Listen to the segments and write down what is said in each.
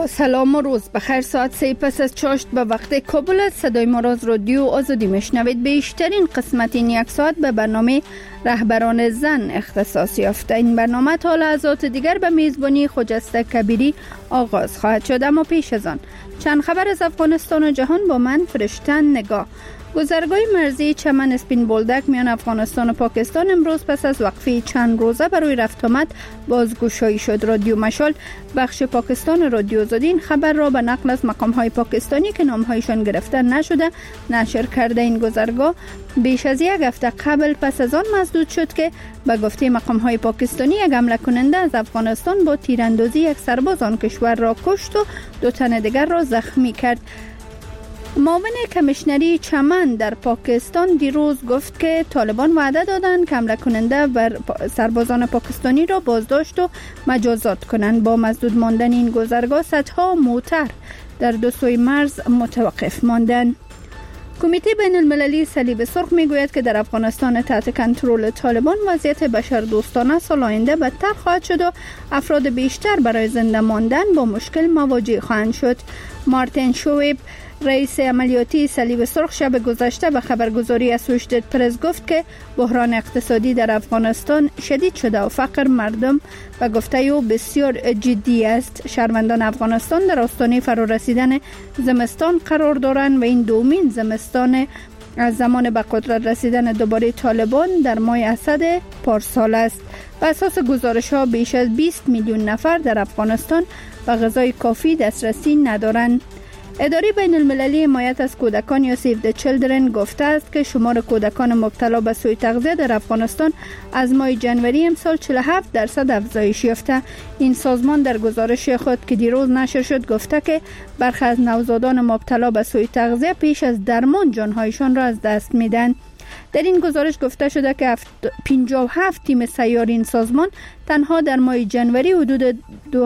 با سلام و روز بخیر. ساعت 3 پس از چاشت به وقت کابل است. صدای ما را از رادیو آزادی میشنوید. بیشترین قسمت این یک ساعت به برنامه رهبران زن اختصاص یافته. این برنامه تا لحظات دیگر به میزبانی خجسته کبیری آغاز خواهد شد، اما پیش از آن چند خبر از افغانستان و جهان با من فرشته نگاه. گذرگاه مرزی چمن اسپین بولدک میان افغانستان و پاکستان امروز پس از وقفه چند روزه برای رفت آمد بازگشایی شد. رادیو مشال بخش پاکستان رادیو آزادی این خبر را به نقل از مقام‌های پاکستانی که نام‌هایشان گرفته نشده نشر کرده. این گذرگاه بیش از یک هفته قبل پس از آن مسدود شد که به گفته مقام‌های پاکستانی یک حمله کننده از افغانستان با تیراندازی یک سرباز آن کشور را کشت و 2 تن دیگر را زخمی کرد. معاون کمیشنری چمن در پاکستان دیروز گفت که طالبان وعده دادند که حمله کننده بر سربازان پاکستانی را بازداشت و مجازات کنند. با مسدود ماندن این گذرگاه صدها موتر در دو سوی مرز متوقف ماندند. کمیته بین المللی صلیب سرخ میگوید که در افغانستان تحت کنترل طالبان وضعیت بشردوستانه سال آینده بدتر خواهد شد و افراد بیشتر برای زنده ماندن با مشکل مواجه خواهند شد. مارتین شویب رئیس عملیاتی صلیب سرخ شب گذشته به خبرگزاری اسوشیتد پرس گفت که بحران اقتصادی در افغانستان شدید شده و فقر مردم به گفته او بسیار جدی است. شهروندان افغانستان در آستانه فرارسیدن زمستان قرار دارند و این دومین زمستان از زمان به قدرت رسیدن دوباره طالبان در ماه اسد پارسال است. بر اساس گزارش‌ها بیش از 20 میلیون نفر در افغانستان به غذای کافی دسترسی ندارند. اداره بین المللی حمایت از کودکان یا سیو د چیلدرن گفته است که شمار کودکان مبتلا به سوء تغذیه در افغانستان از ماه جنوری امسال 47% افزایش یافته. این سازمان در گزارش خود که دیروز نشر شد گفته که برخی از نوزادان مبتلا به سوء تغذیه پیش از درمان جانهایشان را از دست میدن. در این گزارش گفته شده که 57 تیم سیار این سازمان تنها در ماه جنوری حدود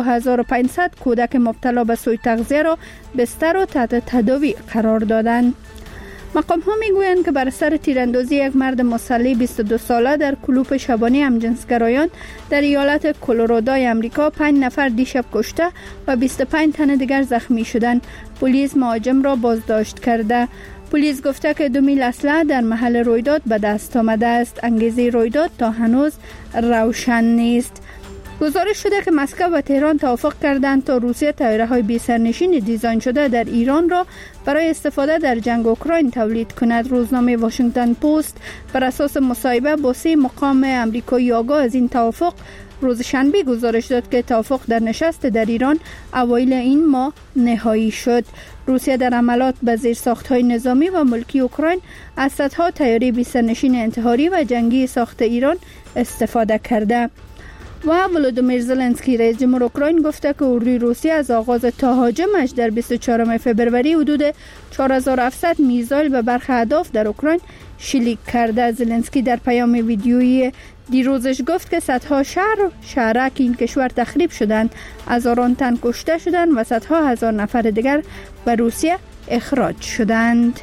2500 کودک مبتلا به سوء تغذیه را بستر و تحت تداوی قرار دادند. مقام ها میگویند که بر سر تیراندازی یک مرد مسلح 22 ساله در کلوپ شبانه همجنسگرایان در ایالت کلرادوی امریکا 5 نفر دیشب کشته و 25 تن دیگر زخمی شدند. پلیس مهاجم را بازداشت کرده. پلیس گفته که 2 میل اسلحه در محل رویداد به دست آمده است. انگیزه رویداد تا هنوز روشن نیست. گزارش شده که مسکو و تهران توافق کردند تا روسیه طیاره‌های بی سرنشین دیزاین شده در ایران را برای استفاده در جنگ اوکراین تولید کند. روزنامه واشنگتن پست بر اساس مصاحبه با 3 مقام آمریکایی آگاه از این توافق روز شنبه گزارش داد که توافق در نشست در ایران اوایل این ماه نهایی شد. روسیه در حملات به زیرساخت‌های نظامی و ملکی اوکراین از صدها طیاره بی سرنشین انتحاری و جنگی ساخت ایران استفاده کرده. و ولودیمیر زلنسکی رئیس جمهور اوکراین گفته که اردوی روسیه از آغاز تهاجمش در 24 فوریه حدود 4700 میزایل به برخی اهداف در اوکراین شلیک کرده. زلنسکی در پیام ویدیویی دیروزش گفت که صدها شهرک این کشور تخریب شدند، هزاران تن کشته شدند و صدها هزار نفر دیگر به روسیه اخراج شدند.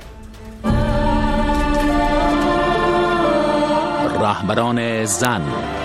رهبران زن.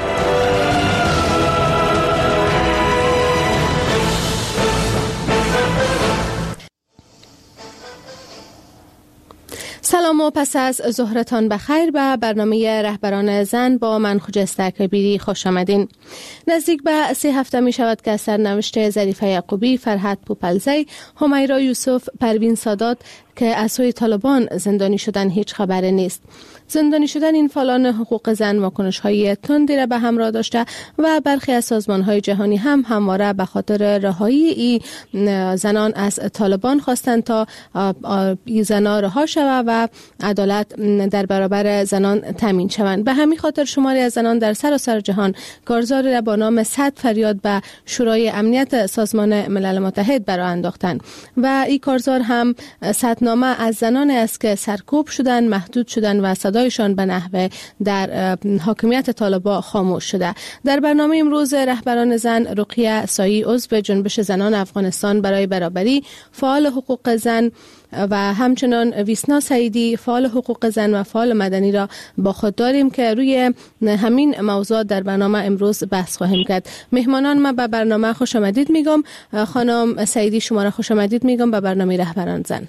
سلام و پس از ظهرتان بخیر به برنامه رهبران زن با من خجسته کبیری خوش آمدین. نزدیک به 3 هفته می شود که سرنوشت ظریفه یعقوبی، فرهاد پوپلزی، همیرا یوسف، پروین سادات که از سوی طالبان زندانی شدن هیچ خبری نیست. زندانی شدن این فعالان حقوق زن واکنش‌های تندی را به همراه داشته و برخی از سازمان‌های جهانی هم همواره به خاطر رهایی این زنان از طالبان خواستند تا این زنان رها شوند و عدالت در برابر زنان تامین شوند. به همین خاطر شماری از زنان در سراسر جهان کارزاری را با نام 100 فریاد به شورای امنیت سازمان ملل متحد برآورده انداختند و این کارزار هم 100 نامه از زنانی است که سرکوب شدن، محدود شدن و صدایشان به نحوه در حاکمیت طالبان خاموش شده. در برنامه امروز رهبران زن رقیه سایی عضو جنبش زنان افغانستان برای برابری، فعال حقوق زن و همچنان ویسنا سعیدی فعال حقوق زن و فعال مدنی را با خود داریم که روی همین موضوع در برنامه امروز بحث خواهیم کرد. مهمانان ما به برنامه خوش آمدید میگم. خانم سعیدی شما را خوش آمدید میگم به برنامه رهبران زن.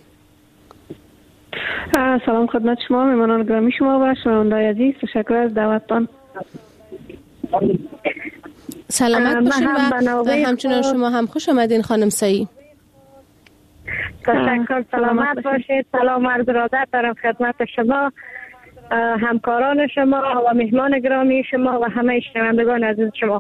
سلام خدمت شما مهمانان گرامی شما و شنوندگان عزیز، تشکر از دعوتتان. سلامت باشین و همچنان شما هم خوش آمدین خانم سعیدی. تشکر، سلامت باشید. سلام عرض ارادت دارم خدمت شما، همکاران شما و مهمان گرامی شما و همه شنوندگان عزیز شما.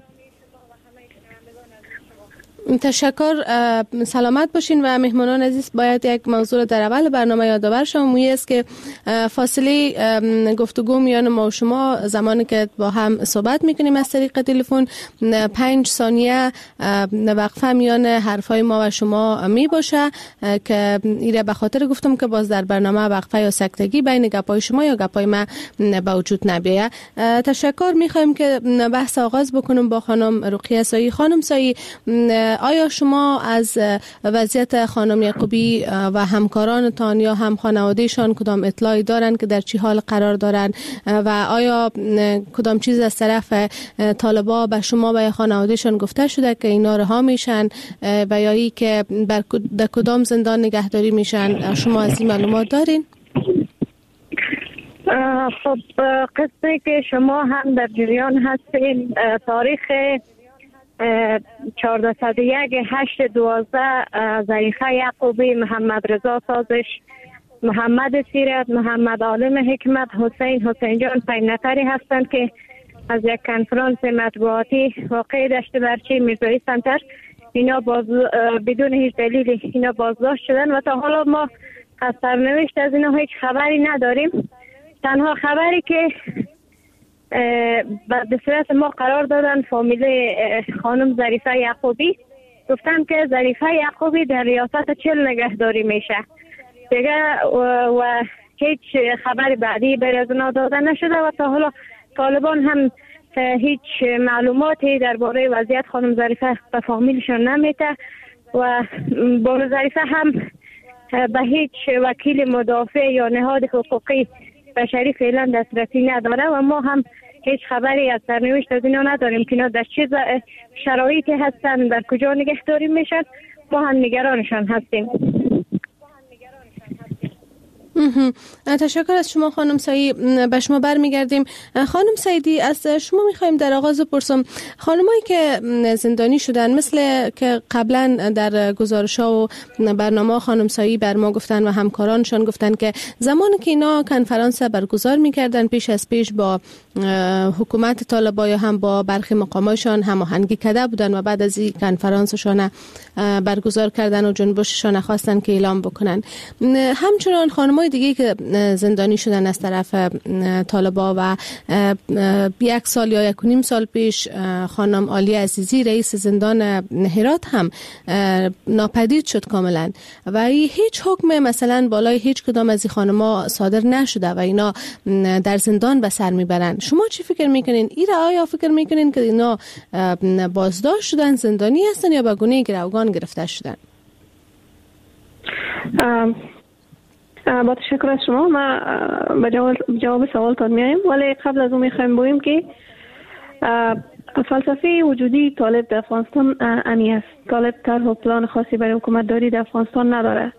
تشکر، سلامت باشین و مهمانان عزیز. باید یک موضوع در اول برنامه یادآور شما است که فاصله گفتگو میان ما و شما زمانی که با هم صحبت میکنیم از طریق تلفن 5 ثانیه وقفه میان حرفای ما و شما می باشه که ایره به خاطر گفتم که باز در برنامه وقفه یا سکتگی بین گپای شما یا گپای ما به وجود نبیه. تشکر. میخوایم که بحث آغاز بکنم با خانم رقیه سایی. خانم سایی، آیا شما از وضعیت خانم یعقوبی و همکارانتان یا هم خانوادهشان کدام اطلاعی دارند که در چی حال قرار دارند و آیا کدام چیز از طرف طالبان به شما و یا خانوادهشان گفته شده که اینا رها میشن و یا ای که در کدام زندان نگهداری میشن؟ شما از این معلومات دارین؟ خب قصه که شما هم در جریان هستین، تاریخ 1401/8/12 زلیخا یعقوبی، محمد رضا سازش، محمد سیرت، محمد عالم حکمت، حسین جان 5 نفری هستند که از یک کنفرانس مطبوعاتی واقع دشت برچی میرزایی سنتر اینا بدون هیچ دلیل اینا بازداشت شدن و تا حالا ما از سرنوشت از اینا هیچ خبری نداریم. تنها خبری که به صورت ما قرار دادن فامیل خانم ظریفه یعقوبی، گفتن که ظریفه یعقوبی در ریاست 40 نگهداری میشه دیگه و هیچ خبری بعدی بر از اونا داده نشده و تا حالا طالبان هم هیچ معلوماتی درباره وضعیت خانم ظریفه به فامیلشون نمیده و با ظریفه هم به هیچ وکیل مدافع یا نهاد حقوقی بشری فعلا دسترسی نداره و ما هم هیچ خبری از سرنوشت از اینا نداریم که اینا در چه شرایطی هستن، در کجا نگهداری میشن. ما هم نگرانشان هستیم. تشکر از شما خانم سایی. به شما برمیگردیم. خانم سعیدی، از شما میخوایم در آغاز بپرسم، خانمایی که زندانی شدن مثل که قبلا در گزارش‌ها و برنامه خانم سایی بر ما گفتن و همکارانشان گفتن که زمانی که اینا کنفرانس برگزار میکردن پیش از پیش با حکومت طالبان یا هم با برخی مقامایشان هماهنگی کرده بودن و بعد از این کنفرانسشان برگزار کردن و جنبششان خواستن که اعلام بکنن. همچنان خانمای دیگه که زندانی شدن از طرف طالبان و 1 سال یا 1.5 سال پیش خانم عالی عزیزی رئیس زندان هرات هم ناپدید شد کاملا و هیچ حکم مثلا بالای هیچ کدام از این خانم‌ها صادر نشده و اینا در زندان به سر میبرن. شما چی فکر میکنین؟ آیا فکر میکنین که اینا بازداشت شدن، زندانی هستن یا به گونه گروگان گرفته شدن؟ با تشکر از شما. ما به جواب سوالتان میایم، ولی قبل از اون میخوایم بگوییم که فلسفه وجودی طالب در افغانستان انی است. طالب طرح و پلان خاصی برای حکومت داری در افغانستان نداره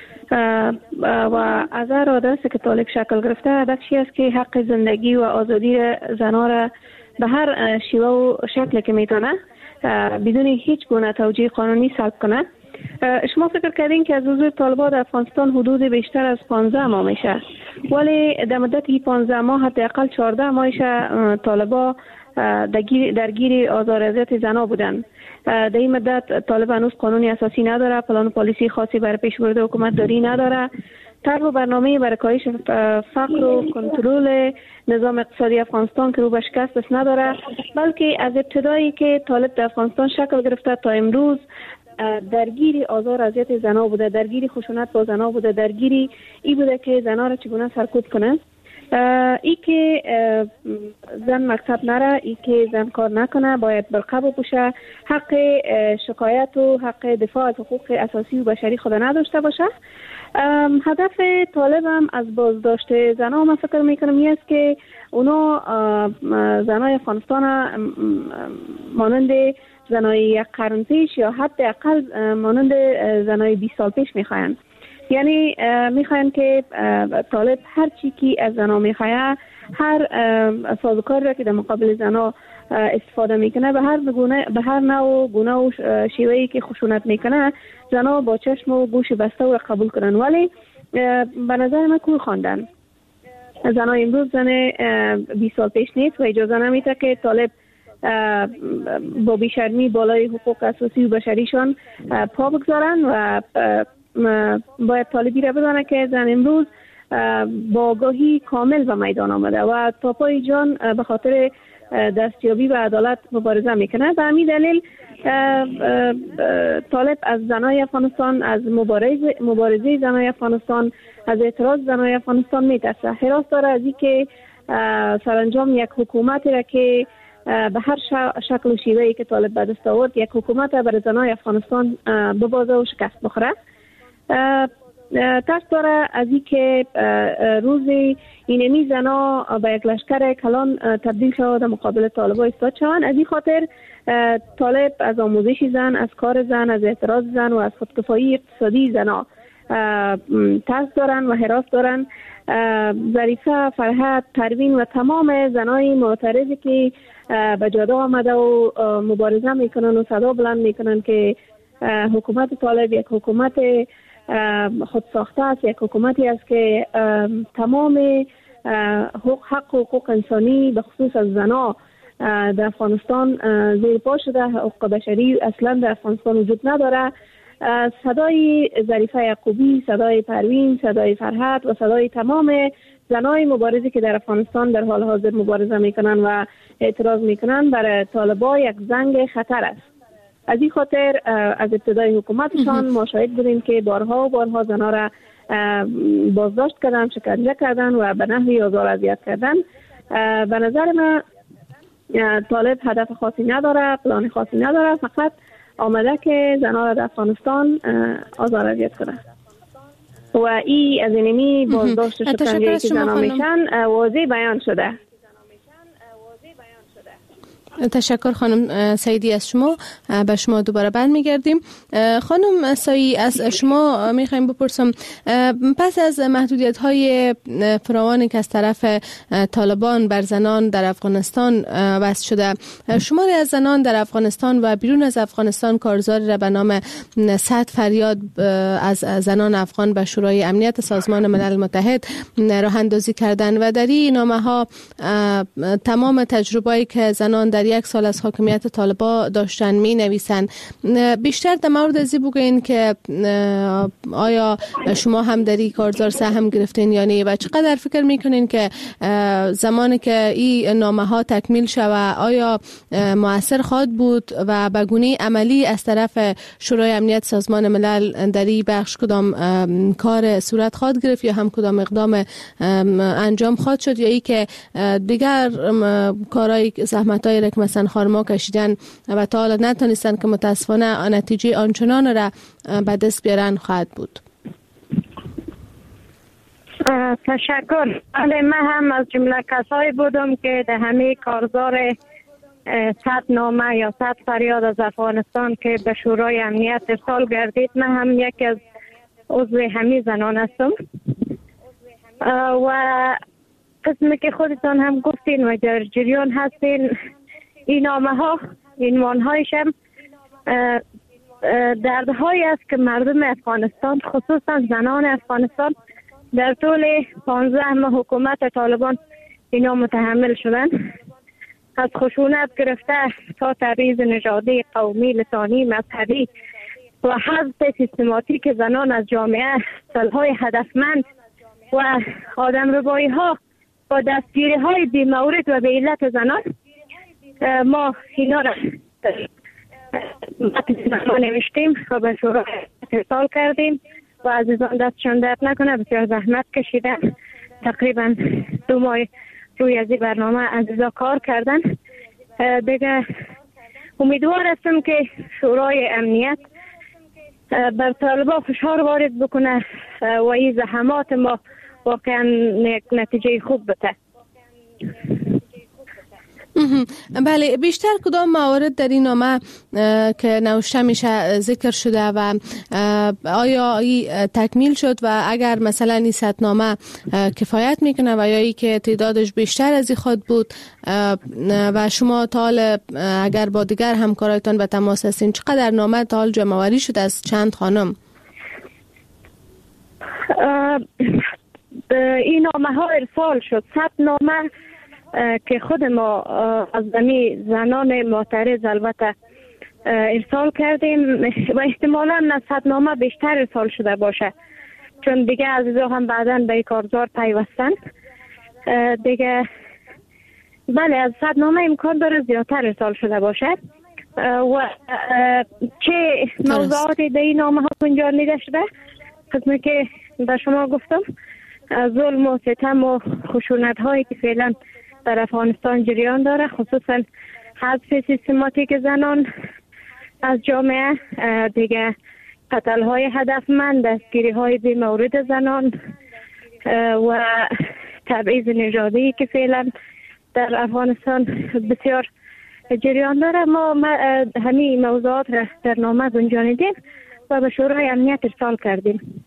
و از هر رادستی که طالب شکل گرفته هدفش است که حق زندگی و آزادی زنان را به هر شیوه و شکلی که میتونه بدون هیچ گونه توجیه قانونی سلب کنه. شما فکر کردین که از حضور طالبان در افغانستان حدود بیشتر از 15 ماه میشه، ولی در مدت 15 ماه حداقل 14 ماهش طالبان درگیر آزار و اذیت زنان بودن. در این مدت طالبان هنوز قانونی اساسی نداره، پلان پالیسی خاصی برای پیشبرد حکومت داری نداره، طرح و برنامه برای کاهش فقر و کنترل نظام اقتصادی افغانستان که رو به شکست نداره، بلکه از ابتدایی که طالب در افغانستان شکل گرفته تا امروز درگیری آزار اذیت زنا بوده، درگیری خشونت با زنا بوده، درگیری ای بوده که زنا را چگونه سرکوب کنه. ای که زن مکتب نره، ای که زن کار نکنه، باید برقه بپوشه، حق شکایت و حق دفاع از حقوق اساسی و بشری خود نداشته باشه. هدف طالب هم از بازداشت زنها من فکر میکنم این است که اونا زنای افغانستان مانند زنای یک قرن پیش یا حداقل مانند زنای 20 سال پیش میخواین. یعنی میخواین که طالب هر چی که از زنها میخواه، هر سازوکاری را که در مقابل زنها استفاده میکنه، به هر نوع گونه و شیوهی که خشونت میکنه، زنها با چشم و گوش بسته و قبول کنن. ولی به نظر من کور خواندن. زنها امروز زن 20 سال پیش نیست و اجازه نمیده که طالب با بیشرمی بالای حقوق اساسی و بشریشان پا بگذارن و باید طالبی را بدانه که زن امروز با آگاهی کامل به میدان آمده و تا پای جان به خاطر دستیابی و عدالت مبارزه میکنه. به همین دلیل طالب از زنای افغانستان، از مبارزه زنای افغانستان، از اعتراض زنای افغانستان میترسه. حراس داره از این که سرانجام یک حکومتی را که به هر شکل و شیوهی که طالب به دست آورد، یک حکومت برای زنای افغانستان ببازه و شکست بخوره. ترس داره از این که روزی اینمی زنا به یک لشکر کلان تبدیل شود و مقابل طالبا ایستاد شوند. از این خاطر طالب از آموزش زن، از کار زن، از اعتراض زن و از خودکفایی اقتصادی زنا ترس دارن و هراس دارن. ظریفه، فرحت، پروین و تمام زنای معترضی که به جاده آمده و مبارزه میکنن و صدا بلند میکنن که حکومت طالب یک حکومت خود ساخته است، یک حکومتی است که تمام حق و حقوق انسانی به خصوص از زنا در افغانستان زیر پا شده. حقوق بشری اصلا در افغانستان وجود نداره. صدای ظریفه یعقوبی، صدای پروین، صدای فرحت و صدای تمام زنای مبارزی که در افغانستان در حال حاضر مبارزه میکنن و اعتراض میکنن برای طالبا یک زنگ خطر است. از این خاطر از ابتدای حکومتشان ما شاهد بودیم که بارها و بارها زنها را بازداشت کردن، شکنجه کردن و به نحوی آزار اذیت کردن. به نظر من طالب هدف خاصی نداره، پلان خاصی نداره، فقط آمده که زنها را در افغانستان آزار اذیت کنه و این از اینمی بازداشت شکنجه که زنها میشن واضح بیان شده. تشکر خانم سعیدی از شما. به شما دوباره برمیگردیم. خانم سایی، از شما میخوایم بپرسم، پس از محدودیت‌های فراوانی که از طرف طالبان بر زنان در افغانستان وضع شده، شماری از زنان در افغانستان و بیرون از افغانستان کارزاری را به نام 100 فریاد از زنان افغان به شورای امنیت سازمان ملل متحد راه اندازی کردند و در این نامه‌ها تمام تجربه‌ای که زنان در یک سال از حاکمیت طالبا داشتن می نویسن. بیشتر در مورد ازی بگوین که آیا شما هم در این کارزار سهم گرفتین یا نه و چقدر فکر میکنین که زمانی که این نامه ها تکمیل شود آیا مؤثر خواهد بود و به گونه عملی از طرف شورای امنیت سازمان ملل در این بخش کدام کار صورت خواهد گرفت یا هم کدام اقدام انجام خواهد شد یا ای که دیگر کارهای زحمت‌های را که مثلا خانم‌ها کشیدن و تا حالا نتونستن که متاسفانه نتیجه آنچنان را به دست بیارن خواهد بود؟ تشکر. من هم از جمله کسایی بودم که در همه کارزار 100 نامه یا 100 فریاد از افغانستان که به شورای امنیت ارسال گردید، من هم یکی از عضو همه زنان هستم و قسمی که خودتان هم گفتین و در جریان هستین، این نامه ها عنوان هایش هم دردهایی است که مردم افغانستان خصوصا زنان افغانستان در طول 15 ماه حکومت طالبان اینا متحمل شدن، از خشونت گرفته تا تبعیض نژادی، قومی، لسانی، مذهبی و حذف سیستماتیک زنان از جامعه، سالهای هدفمند و آدمربایی ها با دستگیری های بی مورد و به علت زنان. ما اینا را ما نوشتیم و به شورای ارسال کردیم و عزیزان دستشان درد نکنه، بسیار زحمت کشیدن. تقریبا 2 ماه روی از این برنامه عزیزا کار کردن. دیگه امیدوار هستم که شورای امنیت بر طالبا فشار وارد بکنه و این زحمات ما واقعا نتیجه خوب بده. بله، بیشتر کدام موارد در این نامه که نوشته میشه ذکر شده و آیا این تکمیل شد و اگر مثلا این سطنامه کفایت میکنه و یا ای که تعدادش بیشتر از این خود بود و شما تا حال اگر با دیگر همکارایتان به تماس هستین چقدر نامه تا حال جمع آوری شد از چند خانم؟ این نامه ها ارسال شد. 100 نامه که خود ما از زنان معترض البته ارسال کردیم و احتمالاً 100 نامه بیشتر ارسال شده باشه، چون دیگه عزیزا هم بعداً به کارزار پیوستن دیگه. بله، از 100 نامه امکان داره زیادتر ارسال شده باشه. و چه موضوعاتی در این نامه ها گنجانیده شده؟ خدمت که به شما گفتم، ظلم و ستم و خشونت هایی که فعلا در افغانستان جریان داره، خصوصا حذف سیستماتیک زنان از جامعه، دیگه قتل های هدفمند، دستگیری های بی مورد زنان و تبعیض نژادی که فعلا در افغانستان بسیار جریان داره. ما همین موضوعات را در نامه گنجانیدیم و به شورای امنیت ارسال کردیم.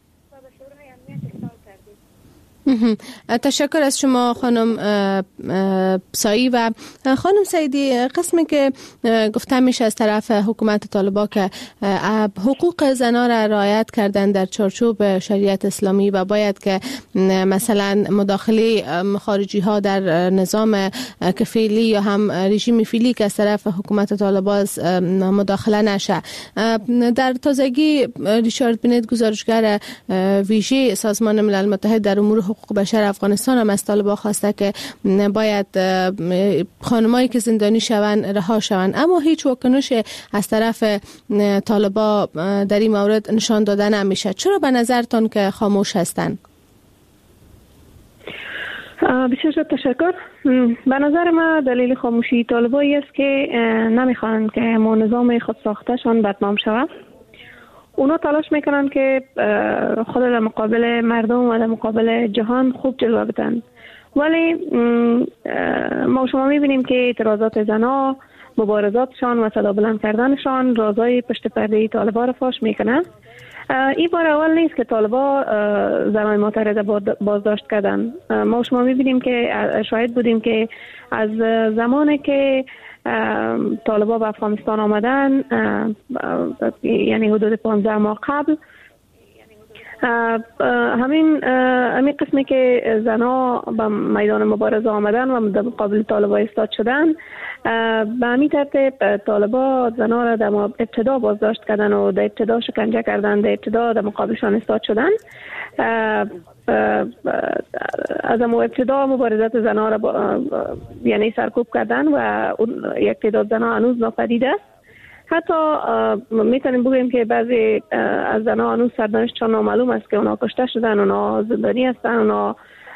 تشکر از شما خانم سایی. و خانم سیدی، قسمی که گفته میشه از طرف حکومت طالبان که حقوق زنان را رعایت کردن در چارچوب شریعت اسلامی و باید که مثلا مداخله خارجی ها در نظام که فعلی یا هم رژیم فعلی که از طرف حکومت طالبان مداخله نشه. در تازگی ریچارد بنت، گزارشگر ویژه سازمان ملل متحد در امور حقوق بشر افغانستان، هم از طالبان خواسته که باید خانمایی که زندانی شوند رها شوند، اما هیچ واکنش از طرف طالبان در این مورد نشان داده نمیشه. چرا به نظرتان که خاموش هستند؟ بسیار تشکر. به نظر من دلیل خاموشی طالبایی است که نمیخوان که ما نظام خود ساختهشان بدنام شود. اونا تلاش میکنن که خود در مقابل مردم و در مقابل جهان خوب جلوه بدن، ولی ما شما میبینیم که اعتراضات زنها، مبارزاتشان و صدا بلند کردنشان رازهای پشت پرده طالبان را فاش میکنن. این بار اول نیست که طالبان زنان معترض بازداشت کردن. ما شما میبینیم که شاهد بودیم که از زمانی که طالبان به افغانستان آمدن، یعنی حدود 15 ماه قبل، همین قسمی که زنها به میدان مبارزه آمدن و در مقابل طالبان ایستاد شدن، به همین ترتیب طالبان زنها را در ابتدا بازداشت کردن و در ابتدا شکنجه کردن، در ابتدا در مقابلشان ایستاد شدن. از ابتدا مبارزات زنها را یعنی سرکوب کردن و یک تعداد زنها هنوز ناپدید است. حتی میتونیم بگوییم که بعضی از زنها هنوز سرنوشتشان نامعلوم است که اونا کشته شدن، اونا زندانی هستن، اونا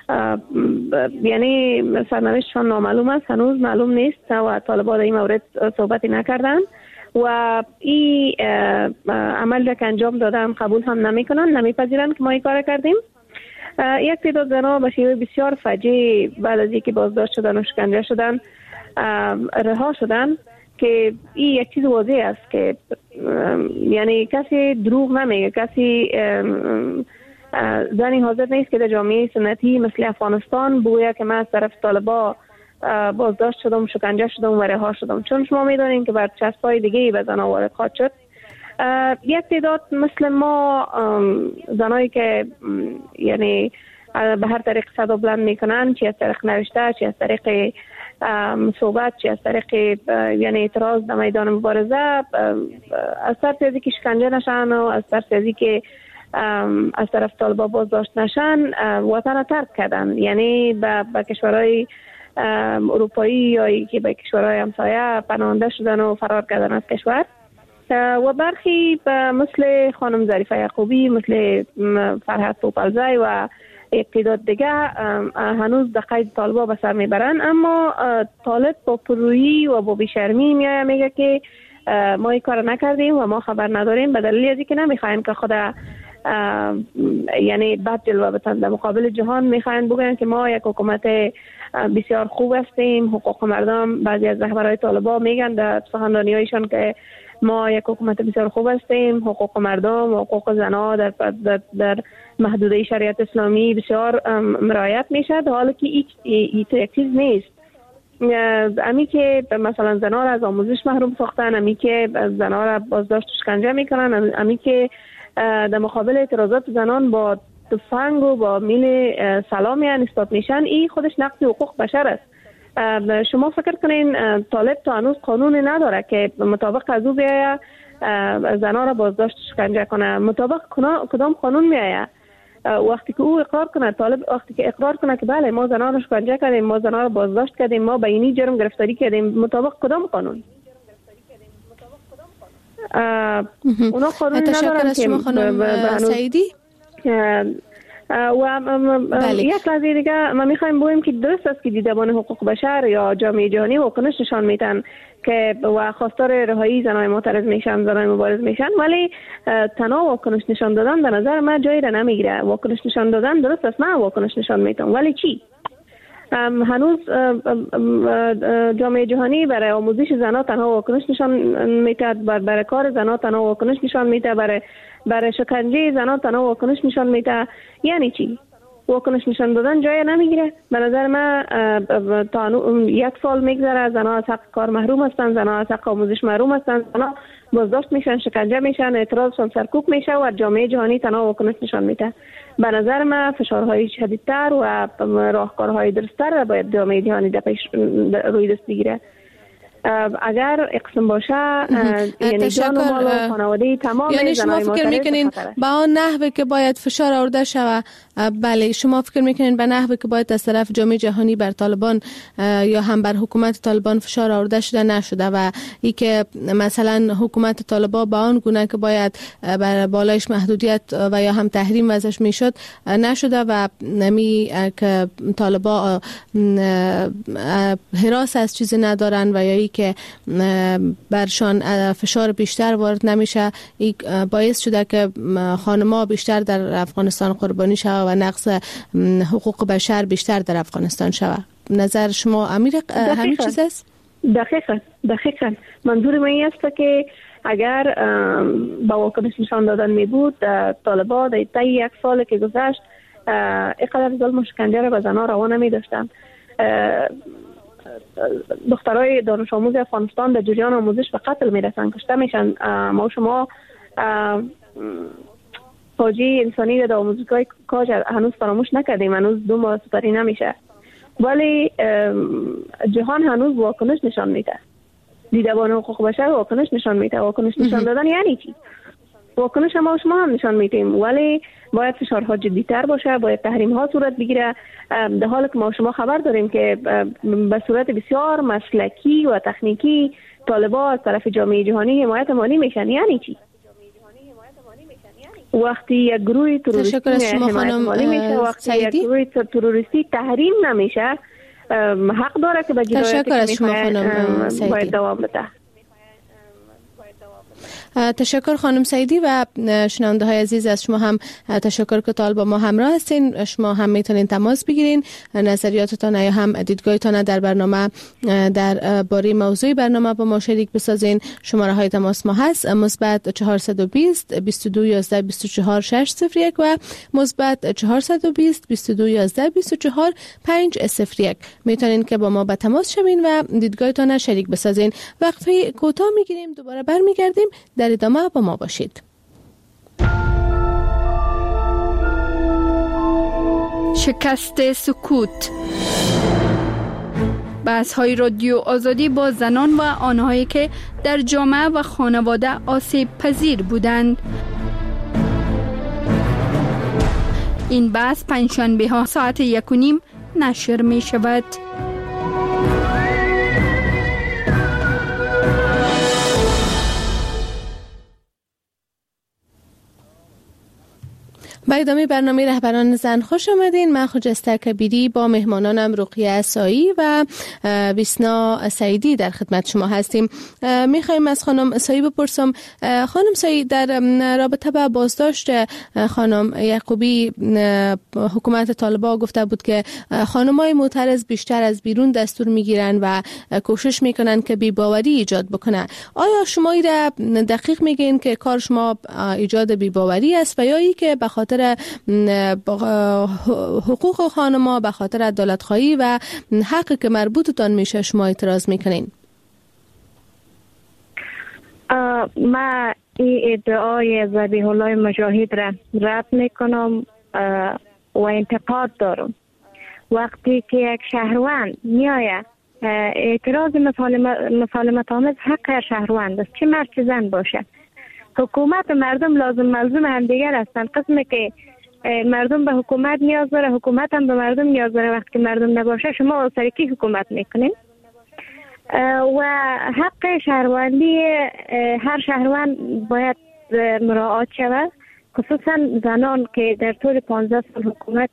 یعنی سرنوشتشان نامعلوم است، هنوز معلوم نیست و طالبان در این مورد صحبتی نکردن و این عمل را که انجام دادن قبول هم نمیکنن، نمیپذیرن که ما این کار کردیم. یک تعداد زنها به شیوه بسیار فجیع بعد از اینکه بازداشت شدن و شکنجه شدن رها شدن، که این یک چیز واضح است که یعنی کسی دروغ نمیگه، کسی زنی حاضر نیست که در جامعه سنتی مثل افغانستان بگوید که من از طرف طالبان بازداشت شدم، شکنجه شدم و رها شدم، چون شما میدونین که برچسب‌های دیگه به زنها وارد خواهد شد. یک تعداد مثل ما زنایی که یعنی به هر طریق صدا بلند میکنن، چی از طریق نوشته، چی از طریق صحبت، چی از طریق یعنی اعتراض در میدان مبارزه، از طرف از اینکه شکنجه نشن و از طرف از اینکه از طرف طالبان بازداشت نشن وطن ترک کردن، یعنی به کشورهای اروپایی یا که به کشورهای همسایه پناهنده شدن و فرار کردن از کشور. و برخی مثل خانم ظریفه یعقوبی، مثل فرحت پوپلزی و اقتداد دیگه هنوز در قید طالبا به سر میبرن، اما طالب با پرویی و با بیشرمی میگه که ما این کار نکردیم و ما خبر نداریم، به دلیل ازی که نمیخواین که خود یعنی بد جلوه بتن در مقابل جهان. میخواین بگن که ما یک حکومت بسیار خوب هستیم، حقوق مردم. بعضی از رهبرای طالبا میگن در سخنرانی‌هایشان که ما یک حکومت بسیار خوب هستیم، حقوق مردم و حقوق زنان در محدوده شریعت اسلامی بسیار رعایت میشه، حالا که این چیز نیست. امی که مثلا زنان را از آموزش محروم ساختن، امی که زنان را بازداشت و شکنجه میکنن، امی که در مقابل اعتراضات زنان با تفنگ و با میل سلامی نسبت میشن، این خودش نقض حقوق بشر است. شما فکر کنین طالب تا هنوز قانون نداره که مطابق از او بیایه زنان را بازداشت شکنجه کنه؟ مطابق کدام قانون میایه؟ وقتی که او اقرار کنه، طالب وقتی که اقرار کنه که بله ما زنان را شکنجه کردیم، ما زنان را بازداشت کردیم، ما به اینی جرم گرفتاری کردیم، مطابق کدام قانون؟ اونا قانون ندارن که خانم سعیدی. و یک لحظه دیگه ما میخوایم بگوییم که درست است که دیدبان حقوق بشر یا جامعه جهانی واکنش نشان میدن که و خواستار رهایی زنان معترض میشن، زنان مبارز میشن، ولی تنها واکنش نشان دادن به نظر من جایی را نمیگیره. واکنش نشان دادن درست است، من واکنش نشان میدم، ولی چی؟ هنوز جامعه جهانی برای آموزش زنان تنها واکنش نشان میده، برای کار زنان تنها واکنش نشان میده، برای شکنجه زنان تنها واکنش نشان میده. یعنی چی؟ واکنش نشان دادن جای نمیگیره. به نظر من تا 1 سال میگذره زنان از حق کار محروم هستن، زنان از حق آموزش محروم هستن، زنان بازداشت میشن، شکنجه میشن، اعتراضشون سرکوب میشه و جامعه جهانی تنها واکنش نشان میده. به نظر من فشارهای شدیدتر و راهکارهای درست‌تر را باید جامعه جهانی روی دست بگیره. اگر اقسام باشه یعنی جان و مال و خانواده تمام، یعنی شما فکر میکنین با آن نحوی که باید فشار آورده شود، بله شما فکر میکنین به نحوی که باید از طرف جامعه جهانی بر طالبان یا هم بر حکومت طالبان فشار آورده شده نشده و ای که مثلا حکومت طالبان با آن گونه که باید بر بالایش محدودیت و یا هم تحریم وضعش میشد نشده و نمی که طالبان حراس از چیزی ندارن و یا که برشان فشار بیشتر وارد نمیشه، این باعث شده که خانم‌ها بیشتر در افغانستان قربانی شود و نقض حقوق بشر بیشتر در افغانستان شود. نظر شما امیر همین چیز است؟ دقیقاً منظور من این است که اگر با واکنش نشان دادن می بود طالبان در طی 1 سال که گذشت اینقدر ظلم و شکنجه را به زنان روا نمی داشتن. دخترای دانش آموز افغانستان در جریان آموزش به قتل میرسن، کشته میشن. ما شما فاجعه انسانی در آموزگاه کاج هنوز فراموش نکردیم، هنوز 2 ماه سپری نمیشه، ولی جهان هنوز واکنش نشان میده. دیدبان حقوق بشر واکنش نشان میده. واکنش نشان دادن یعنی چی؟ واکنش ما شما هم نشان میدیم، ولی باید فشارها جدی‌تر باشه، باید تحریم ها صورت بگیره، در حالی که ما شما خبر داریم که به صورت بسیار مسلکی و تکنیکی طالبان از طرف جامعه جهانی حمایت مالی میشن. یعنی چی؟ وقتی یک گروه تروریستی حمایت مالی میشه، وقتی یک گروه تروریستی تحریم نمیشه، حق داره که به جنایاتی که میخواه باید دوام بده. تشکر خانم سعیدی و شنونده های عزیز، از شما هم تشکر که طالب با ما همراه هستین. شما هم میتونین تماس بگیرین، نظریاتتان یا هم دیدگاهتان در برنامه در باره موضوع برنامه با ما شریک بسازین. شماره های تماس ما هست مثبت 420 22 11 24 601 و مثبت 420 22 11 24 501. میتونین که با ما به تماس شوین و دیدگاهتان شریک بسازین. وقفه کوتاه میگیریم، دوباره برمیگردیم. در ادامه با ما باشید. شکست سکوت. بحث‌های رادیو آزادی با زنان و آنهایی که در جامعه و خانواده آسیب پذیر بودند. این بحث پنجشنبه ها ساعت 1:30 نشر می شود. به ادامه برنامه رهبران زن خوش آمدین. من خجسته کبیری با مهمانانم رقیه سایی و ویسنا سعیدی در خدمت شما هستیم. میخوایم از خانم سایی بپرسم، خانم سایی، در رابطه با بازداشت خانم یعقوبی، حکومت طالبان گفته بود که خانمای معترض بیشتر از بیرون دستور میگیرن و کوشش میکنن که بی‌باوری ایجاد بکنه. آیا شما را دقیق میگین که کار شما ایجاد بی‌باوری است و یا ای که به خاطر حقوق خانم‌ها، به خاطر عدالت‌خواهی و حقی که مربوطتان میشه شما اعتراض میکنین؟ ما این ادعای ذبیح الله مجاهد را رد میکنم و انتقاد دارم. وقتی که یک شهروند میآید اعتراض مسالمت آمیز حق شهروند است، چه مرد چه زن باشه. حکومت و مردم لازم ملزوم هم دیگر هستند. قسمی که مردم به حکومت نیاز داره، حکومت هم به مردم نیاز داره. وقتی که مردم نباشه شما سرکی حکومت میکنین. و حق شهروندی هر شهروند باید مراعات شود، خصوصا زنان که در طول 15 سال حکومت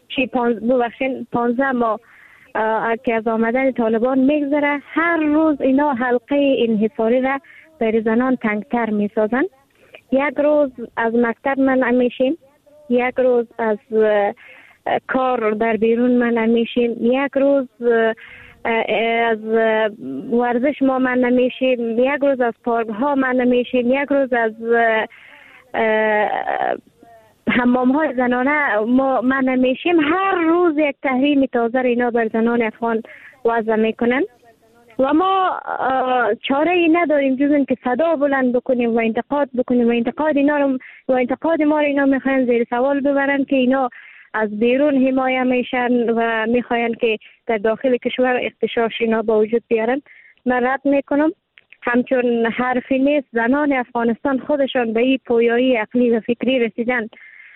15 ماه که از آمدن طالبان میگذره، هر روز اینا حلقه انحصاری را برای زنان تنگتر میسازن. یک روز از مکتب منع میشیم، یک روز از کار در بیرون منع میشیم، یک روز از ورزش ما منع میشیم، یک روز از پارک ها منع میشیم، یک روز از حمام های زنانه ما منع میشیم. هر روز یک تحریم تازه اینا بر زنان افغان وضع میکنن و ما چاره ای نداریم جز اینکه صدا بلند بکنیم و انتقاد بکنیم و انتقاد ما رو اینا میخواین زیر سوال ببرن که اینا از بیرون حمایه میشن و میخواین که در داخل کشور اختشاش اینا با وجود بیارن. من رد میکنم. همچون حرفی نیست. زنان افغانستان خودشان به این پویایی عقلی و فکری رسیدن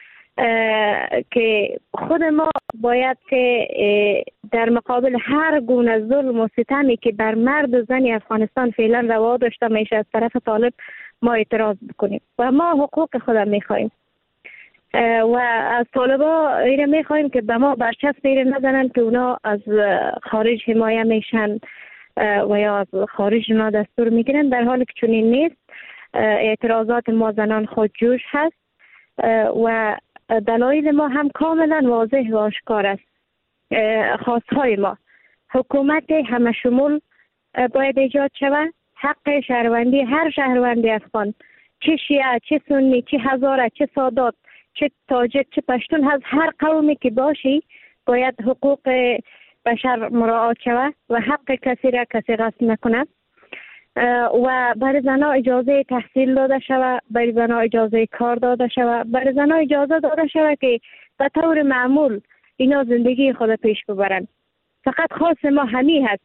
که خود ما باید که در مقابل هر گونه ظلم و ستمی که بر مرد و زن افغانستان فعلا روا داشته میشه از طرف طالب ما اعتراض بکنیم و ما حقوق خودم میخوایم و از طالبا ایره میخوایم که به ما برچسب ایره نزنن که اونا از خارج حمایه میشن و یا از خارج اونا دستور میگیرن، در حالی که چنین نیست. اعتراضات ما زنان خودجوش هست و دلایل ما هم کاملا واضح و آشکار است. خواستهای ما حکومت همه شمول باید ایجاد شود. حق شهروندی هر شهروند افغان، چه شیعه، چه سنی، چه هزاره، چه سادات، چه تاجک، چه پشتون، از هر قومی که باشی باید حقوق بشر مراعات شود و حق کسی را کسی غصب نکنه و برای زنها اجازه تحصیل داده شود، برای زنها اجازه کار داده شود، برای زنها اجازه داده شود که به طور معمول اینا زندگی خود پیش ببرن. فقط خواست ما همین هست.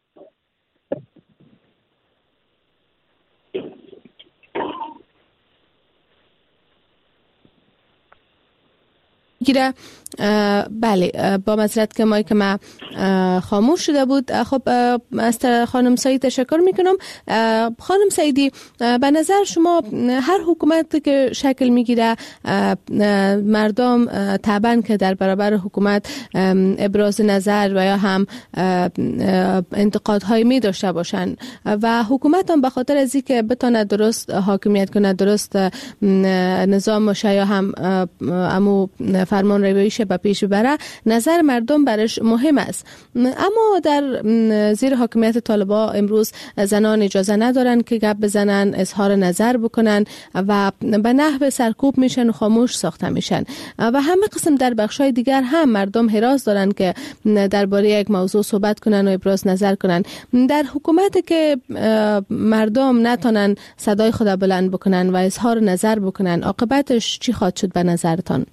گیره بله، با معذرت که مایک ما خاموش شده بود. خب از خانم سعید تشکر میکنم. خانم سعیدی، به نظر شما هر حکومت که شکل میگیره مردم طبعا که در برابر حکومت ابراز نظر و یا هم انتقادهای می داشته باشن و حکومت هم به خاطر از اینکه بتونه درست حاکمیت کنه، درست نظام باشه یا هم امو فرمان رویش به پیش بره، نظر مردم برش مهم است. اما در زیر حاکمیت طالبان امروز زنان اجازه ندارن که گپ بزنن، اظهار نظر بکنن و به نحو سرکوب میشن و خاموش ساخته میشن و همه قسم در بخشای دیگر هم مردم حراس دارن که درباره یک موضوع صحبت کنن و ابراز نظر کنن. در حکومتی که مردم نتونن صدای خود بلند بکنن و اظهار نظر بکنن، عاقبتش چی خواهد شد به نظرتان؟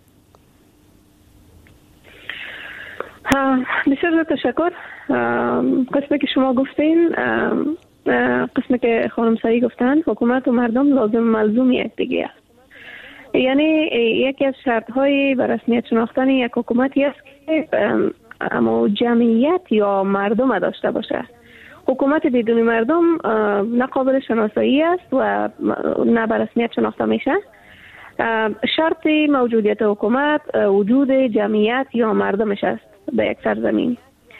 بسیار تشکر. قسمی که شما گفتین، قسمی که خانم سایی گفتن، حکومت و مردم لازم ملزوم یکدیگر است. یعنی یکی از شرط های به رسمیت شناختن یک حکومتی است که اما جمعیت یا مردم داشته باشه. حکومت بدون مردم نه قابل شناسایی است و نه به رسمیت شناخته میشه. شرط موجودیت حکومت وجود جمعیت یا مردمش است به یک سرزمین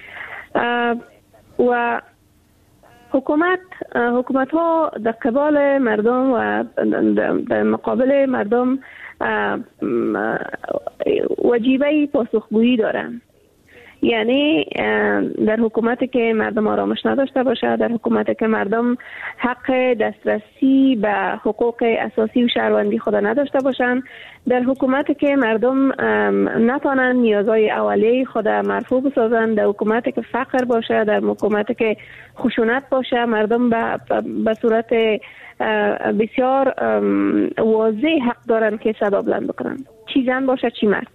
و حکومت ها در قبال مردم و در مقابل مردم وجیبه پاسخگویی دارند. یعنی در حکومتی که مردم آرامش نداشته باشه، در حکومتی که مردم حق دسترسی به حقوق اساسی و شهروندی خود نداشته باشند، در حکومتی که مردم نتونن نیازهای اولیه خود مرفوع بسازند، در حکومتی که فقر باشه، در حکومتی که خشونت باشه، مردم به صورت بسیار واضح حق دارن که صدا بلند بکنن، چی زن باشه چی مرد.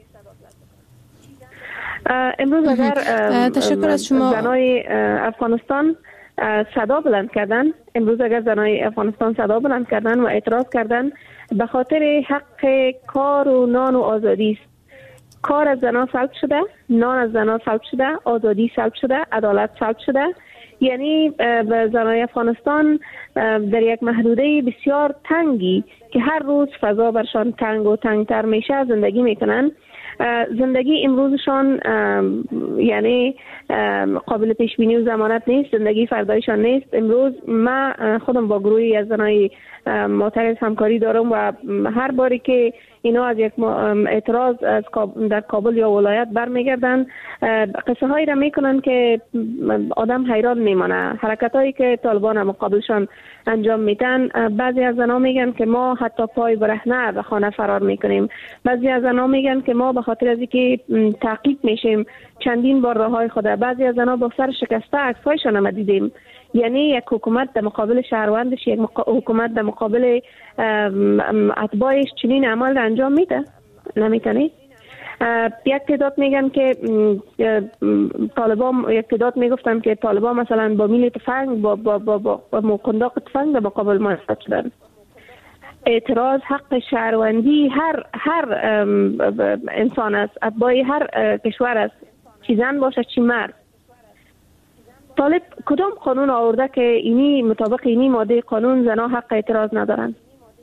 امروز اگر تشکر از شما. زنای افغانستان صدا بلند کردن، امروز اگر زنای افغانستان صدا بلند کردن و اعتراض کردن به خاطر حق کار و نان و آزادی است. کار از زنان سلب شده، نان از زنان سلب شده، آزادی سلب شده، عدالت سلب شده. یعنی به زنای افغانستان در یک محدوده بسیار تنگی که هر روز فضا برشان تنگ و تنگتر میشه زندگی میکنن. زندگی امروزشان یعنی قابل پیش بینی و ضمانت نیست، زندگی فردایشان نیست. امروز من خودم با گروهی از زنای معترض همکاری دارم و هر باری که اینا از یک اعتراض در کابل یا ولایت برمیگردن قصه هایی را میکنن که آدم حیران میمانه. حرکت هایی که طالبان مقابلشان انجام میدن، بعضی از زنها میگن که ما حتی پای برهنه به خانه فرار میکنیم، بعضی از زنها میگن که ما به خاطر از اینکه تعقیب میشیم چندین بار راههای خود، بعضی از زنها با سر شکسته عکسایشان هم دیدیم. یعنی یک حکومت در مقابل شهروندش، یک حکومت در مقابل اتباعش چنین عمل انجام میده؟ نمیتونه. یک تعداد میگن که طالبان، یک تعداد میگفتن که طالبان مثلا با میل تفنگ با مقنداق تفنگ در مقابل ما ایستاد شدن. اعتراض حق شهروندی هر انسان است، اتباع هر کشور است، چی زن باشه چی مرد. طالب کدام قانون آورده که اینی مطابق اینی ماده قانون زنها حق اعتراض ندارن؟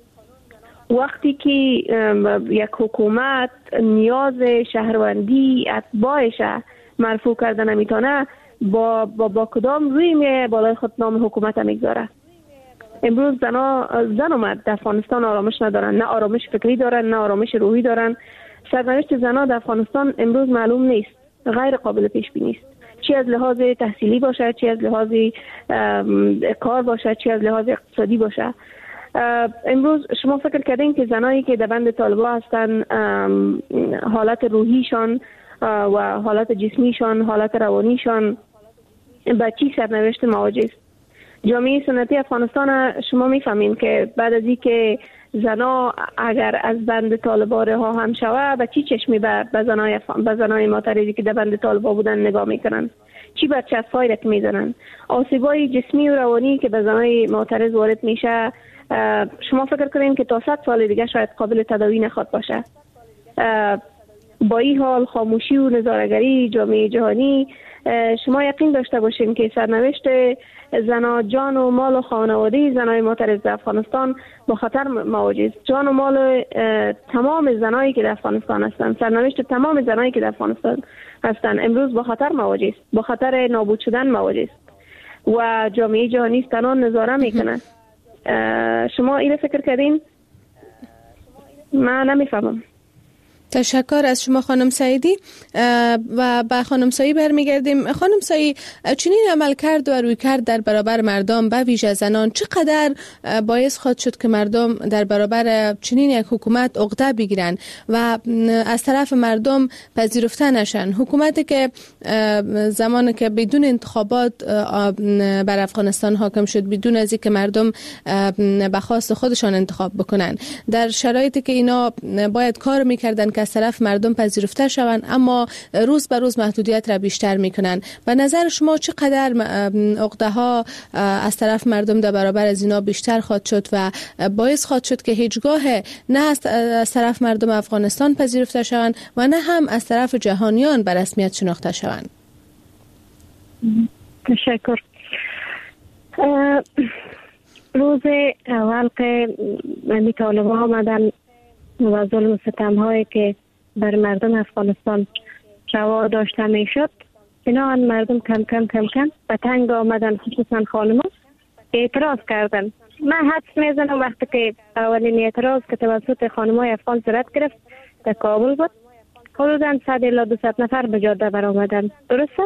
وقتی که یک حکومت نیاز شهروندی اتباعش مرفوع کرده نمیتونه، با کدام روی میه بالای خود نام حکومت میگذاره؟ امروز زن و مرد در افغانستان آرامش ندارن، نه آرامش فکری دارن نه آرامش روحی دارن. سرنوشت زنها در افغانستان امروز معلوم نیست، غیر قابل پیش بینی است. چی از لحاظ تحصیلی باشه، چی از لحاظ کار باشه، چی از لحاظ اقتصادی باشه. امروز شما فکر کردین که زنایی که در بند طالبان هستن حالت روحیشان و حالت جسمیشان، حالت روانیشان با چی سرنوشت مواجه است؟ جامعه سنتی افغانستان شما میفهمین که بعد از اینکه زنا اگر از بند طالبان رها هم شوه با چی چشمی به زنای معترضی که در بند طالبان بودن نگاه میکنن؟ چی برچسب‌هایی را که میزنن؟ آسیبای جسمی و روانی که به زنای معترض وارد میشه، شما فکر کنین که تا 100 سال دیگه شاید قابل تداوی نخواد باشه. با این حال خاموشی و نظاره‌گری جامعه جهانی، شما یقین داشته باشین که سرنوشت زنا، جان و مال و خانواده زنای معترض در افغانستان با خطر مواجه است. جان و مال تمام زنایی که در افغانستان هستند، سرنوشت تمام زنایی که در افغانستان هستند امروز با خطر مواجه است، با خطر نابود شدن مواجه است و جامعه جهانی تنان نظاره میکنه. شما این فکر کردین؟ من نمیفهمم. تشکر از شما خانم سعیدی و به خانم سایی برمیگردیم. خانم سایی، چنین عمل کرد و روی کرد در برابر مردم به ویژه زنان چقدر باعث خواهد شد که مردم در برابر چنین یک حکومت عقده بگیرن و از طرف مردم پذیرفته نشن؟ حکومتی که زمانی که بدون انتخابات بر افغانستان حاکم شد، بدون از اینکه مردم به خواست خودشان انتخاب بکنن، در شرایطی که اینا باید کار میکردن که از طرف مردم پذیرفته شوند، اما روز به روز محدودیت را بیشتر میکنن. به نظر شما چقدر عقده ها از طرف مردم در برابر از اینا بیشتر خواهد شد و باعث خواهد شد که هیچگاه نه از طرف مردم افغانستان پذیرفته شوند و نه هم از طرف جهانیان به رسمیت شناخته شوند؟ تشکر. روز اول که طالبان آمدن و ظلم و ستم هایی که بر مردم افغانستان روا داشته می شد، اینا مردم کم کم به تنگ آمدن، خصوصا خانم‌ها اعتراض کردن. من حدس میزنم وقتی که اولین اعتراض که توسط خانم‌های افغان صورت گرفت در کابل بود، حدوداً 100 الی 200 نفر به جاده برآمدن. درسته؟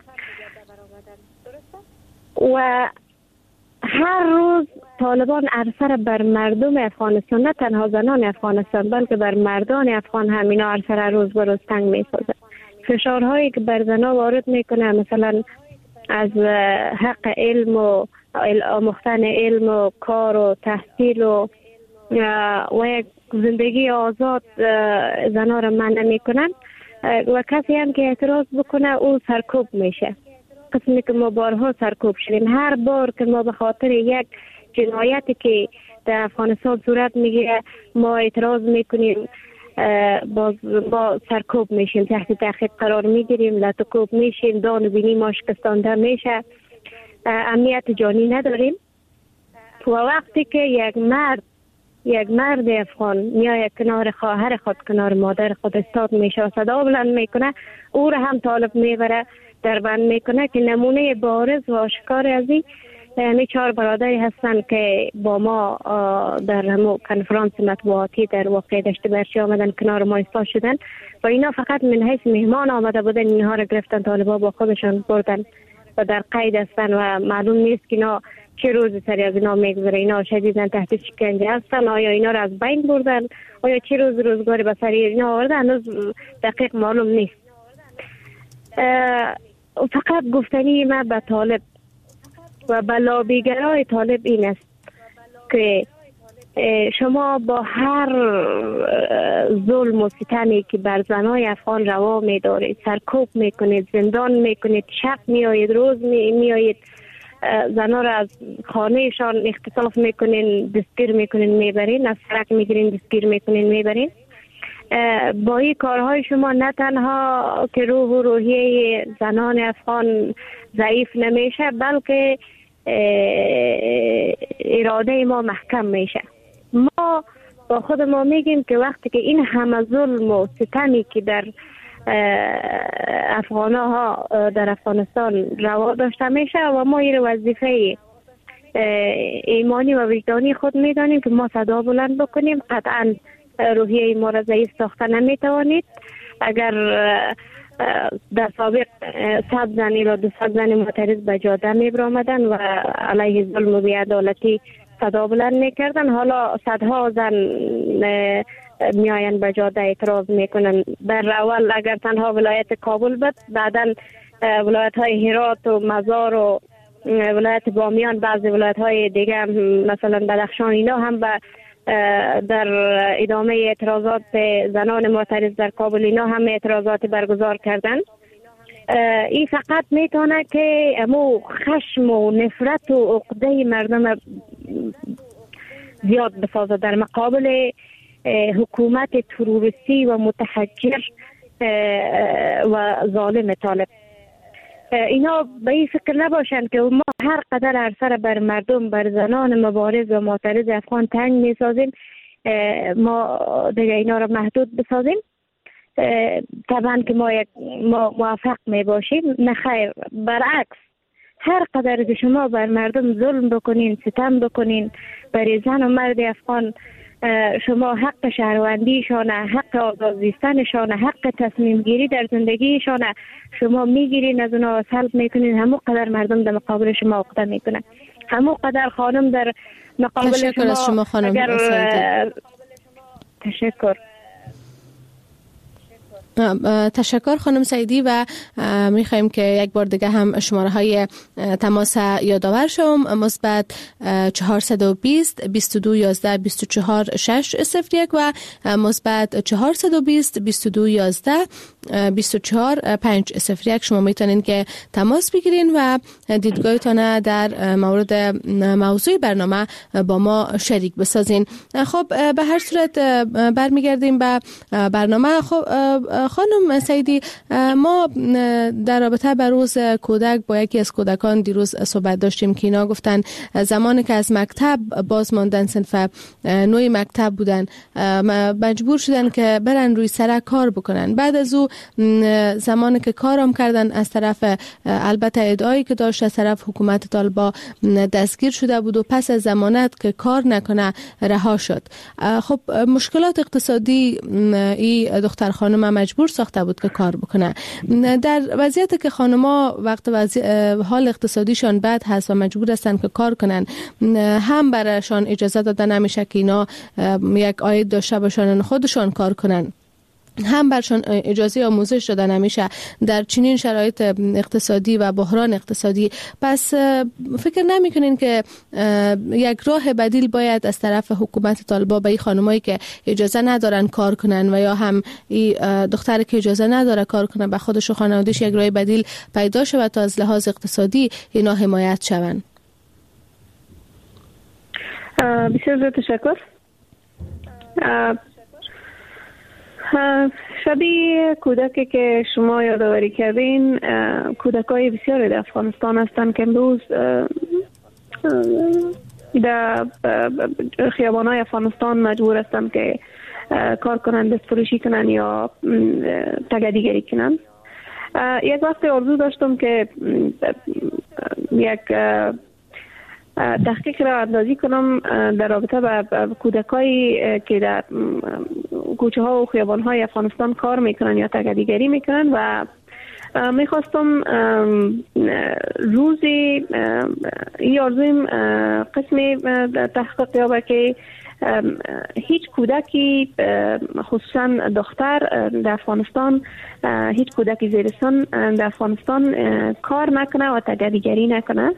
و هر روز طالبان ارسر بر مردم افغانستان، نه تنها زنان افغانستان بلکه بر مردان افغان هم اینا ارسر روز به روز تنگ می‌سازه. فشارهایی که بر زنان وارد میکنه، مثلا از حق علم و آموختن علم و کار و تحصیل و یک زندگی آزاد زنان را منع میکنن و کسی هم که اعتراض بکنه او سرکوب میشه. قسمی که ما بارها سرکوب شدیم. هر بار که ما به خاطر یک جنایتی که در افغانستان صورت میگیره ما اعتراض میکنیم، با سرکوب میشیم، تحت تعقیب قرار میگیریم، لطکوب میشیم، دان بینی ما شکستانده میشه، امنیت جانی نداریم. و وقتی که یک مرد افغان میاد کنار خواهر خود، کنار مادر خود استاد میشه و صدا بلند میکنه، او را هم طالب میبره در بند میکنه که نمونه بارز و آشکار از این 4 برادری هستن که با ما در همون کنفرانس مطبوعاتی در واقع دشت برچی آمدن کنار ما ایستاد شدن و اینا فقط من حیث مهمان آمده بودن. اینها را گرفتن طالبا با خودشان بردن و در قید هستن و معلوم نیست که اینا چه روزی سری از اینا میگذره. اینا شدیداً تحت شکنجه هستن. آیا اینا را از بین بردن، آیا چه روزگاری به سری اینا آوردن، هنوز دقیق معلوم نیست. فقط گفتنی من به طالب و به لابیگرای طالب این است که شما با هر ظلم و ستمی که بر زنای افغان روا می‌دارید، سرکوب میکنید، زندان میکنید، شب میآیید، روز میآیید، زنا را از خانهشان اختطاف میکنین، دستگیر میکنین میبرین، از سرک میگیرین دستگیر میکنین میبرین. با این کارهای شما نه تنها که روح و روحیه زنان افغان ضعیف نمیشه، بلکه اراده ما محکم میشه. ما با خود ما میگیم که وقتی که این همه ظلم و ستمی که در افغانها در افغانستان روا داشته میشه و ما این وظیفه ایمانی و وجدانی خود میدانیم که ما صدا بلند بکنیم. قطعا روحیه ما را ضعیف ساخته نمیتوانید. اگر در سابق 100 زن یا 200 زن معترض به جاده میبرآمدن و علیه ظلم و بی‌عدالتی صدا بلند میکردن، حالا صدها زن میاین به جاده اعتراض میکنن. در اول اگر تنها ولایت کابل بود، بعدا ولایت های هرات و مزار و ولایت بامیان، بعضی ولایت های دیگه مثلا بدخشان، اینا هم در ادامه اعتراضات زنان معترض در کابل اینا هم اعتراضات برگزار کردن. این فقط میتونه که امو خشم و نفرت و عقده مردم زیاد بسازه در مقابل حکومت تروریستی و متحجر و ظالم طالب. اینا به این فکر نباشن که ما هر قدر ارسر بر مردم، بر زنان مبارز و معترض افغان تنگ میسازیم، ما دیگه اینا را محدود بسازیم. طبعا که ما موفق می باشیم، نه خیر. برعکس، هر قدر که شما بر مردم ظلم بکنین، ستم بکنین، برای زن و مرد افغان شما حق شهروندیشان، حق آزادیستنشان، حق تصمیم گیری در زندگیشان شما میگیرین، از اونا سلب میکنین، همو قدر مردم در مقابل شما عقده میکنن، همو قدر خانم در مقابل تشکر از شما خانم تشکر. تشکر خانم سعیدی و میخوایم که یک بار دیگه هم شماره های تماس یادآور شوم: مثبت 420 22 11 24 601 و مثبت 420 22 11 24 501. شما میتونین که تماس بگیرین و دیدگاهتان در مورد موضوع برنامه با ما شریک بسازین. خب به هر صورت برمیگردیم به برنامه. خب خانم سیدی، ما در رابطه با روز کودک با یکی از کودکان دیروز صحبت داشتیم که اینا گفتن زمانی که از مکتب باز ماندن، صنف نوع مکتب بودن، مجبور شدن که برن روی سرک کار بکنن. بعد از او زمانی که کارم کردن از طرف البته ادعایی که داشت از طرف حکومت طالبا دستگیر شده بود و پس از ضمانت که کار نکنه رها شد. خب مشکلات اقتصادی ای دختر خانم مجبور ساخته بود که کار بکنه. در وضعیتی که خانما وقت حال اقتصادیشان بد هست و مجبور هستن که کار کنن، هم برایشان اجازه داده نمیشه که اینا یک عاید داشته باشن خودشان کار کنن، هم برشان اجازه آموزش داده نمیشه در چنین شرایط اقتصادی و بحران اقتصادی. پس فکر نمیکنین که یک راه بدیل باید از طرف حکومت طالبا به این خانمایی که اجازه ندارن کار کنن و یا هم دختری که اجازه نداره کار کنه به خودش و خانواده‌اش یک راه بدیل پیدا شود تا از لحاظ اقتصادی اینا حمایت شون؟ بسیار تشکر. شبیه کودکی که شما یادآوری کردین، کودکای بسیاری در افغانستان هستند که امروز در خیابان‌های افغانستان مجبور هستند که کار کنند، دست فروشی کنند یا تگدیگری کنند. یک وقت آرزو داشتم که یک تحقیق را اندازی کنم در رابطه با کودکایی که در کوچه ها و خیابان های افغانستان کار میکنن یا تگدیگری میکنن و میخواستم روزی این آرزویم قسمی تحقیق یابه که هیچ کودکی خصوصا دختر در افغانستان، هیچ کودکی زیر سن در افغانستان کار نکنه و تگدیگری نکنه.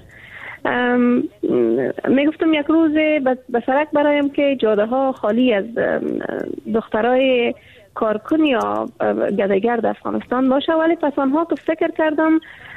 میگفتم یک روز به سرک برایم که جاده ها خالی از دخترای کارکن یا گداگر در افغانستان باشه، ولی پس آنها که فکر کردم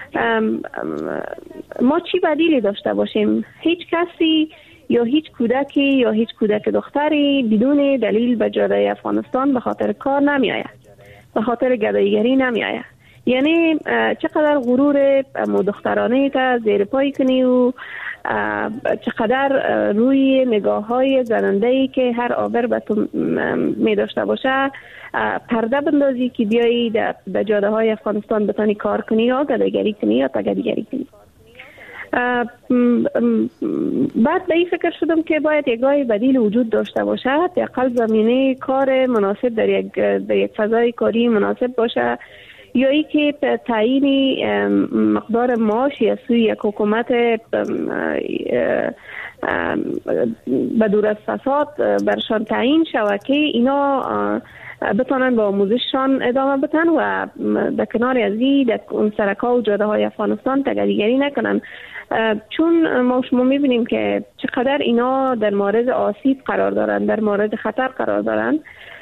ما چی بدیلی داشته باشیم؟ هیچ کسی یا هیچ کودکی یا هیچ کودک دختری بدون دلیل به جاده افغانستان به خاطر کار نمی آید، به خاطر گدایگری نمی آید. یعنی چقدر غرور دخترانه تا زیر پای کنی و چقدر روی نگاه های زننده‌ای که هر آور به تو می داشته باشه پرده بندازی که بیایی در جاده های افغانستان بتانی کار کنی یا گدایگری کنی یا تگدیگری کنی. بعد به این فکر شدم که باید یک راه بدیل وجود داشته باشه، حداقل زمینه کار مناسب در یک فضای کاری مناسب باشه، یا ای که تعیین مقدار معاشی از سوی یک حکومت به دور از فساد برشان تعیین شود که اینا بتانن با آموزششان ادامه بدن و در کنار از این در اون سرک‌ها و جاده های افغانستان تگدیگری نکنن، چون ما شما میبینیم که چقدر اینا در مورد آسیب قرار دارن، در مورد خطر قرار دارن.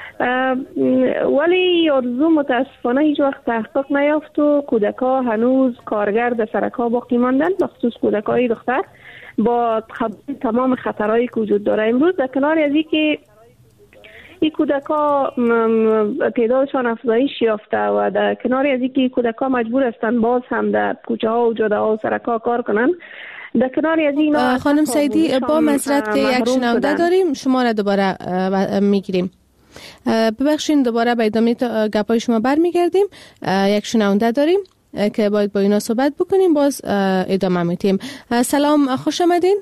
ولی آرزو متاسفانه هیچ وقت تحقیق نیافت و کودکا هنوز کارگر در سرک‌ها باقی ماندن، بخصوص کودکای دختر با تمام خطرهایی که وجود داره. امروز در کنار از این که این کودکا تعدادشان افزایش یافته و در کنار از این که کودکا مجبور هستند باز هم در کوچه ها و جاده ها و سرک‌ها کار کنن، در کنار از این خانم سیدی با معذرت که یک شنونده داریم، شما را دوباره میگیریم. ببخشید دوباره به ادامه گپای شما برمیگردیم. یک شنونده داریم که باید با اینا صحبت بکنیم، باز ادامه میتیم. سلام، خوش آمدین.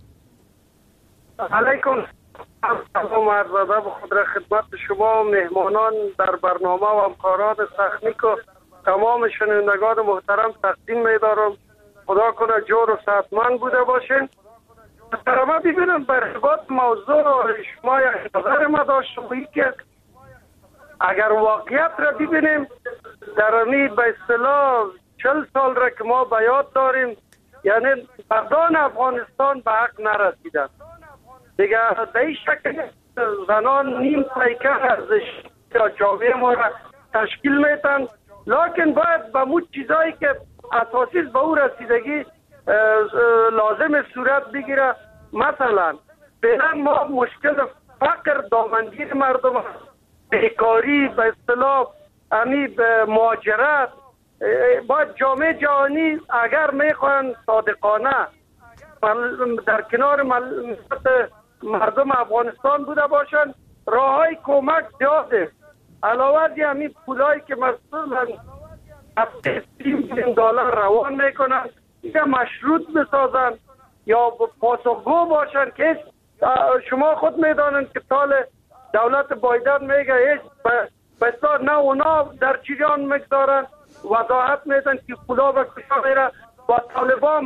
علیکم سلام عرض ادب خود را خدمت شما مهمانان در برنامه و همکاران تکنیک و تمام شنوندگان محترم تقدیم می‌دارم. خدا کنه جور و صحتمند بوده باشین. ما ببینم برگات موضوع شما یک نظر ما داشتم که اگر واقعیت را ببینیم در امی به اصطلاح 40 سال را که ما به یاد داریم، یعنی مردان افغانستان به حق نرسیدن دیگه. به این شکل زنان نیم پیکر ارزش یا جامعه ما را تشکیل میتن، لکن باید به مود چیزایی که اساسی به او رسیدگی لازم صورت بگیره. مثلا فعلا ما مشکل فقر دامنگیر مردم، بیکاری، به اصطلاح مهاجرت، باید جامعه جهانی اگر میخوان صادقانه در کنار مردم افغانستان بوده باشن، راه های کمک زیاده. علاوه از همین پولایی که مثلا $30 میلیون روان میکنن، دیگه مشروط بسازن یا پاسخگو باشن که شما خود میدانن که سال دولت بایدن میگه هیچ بسیار نه اونا در جریان میگذارن، وضاحت میدن که پولا به کجا میره و طالبان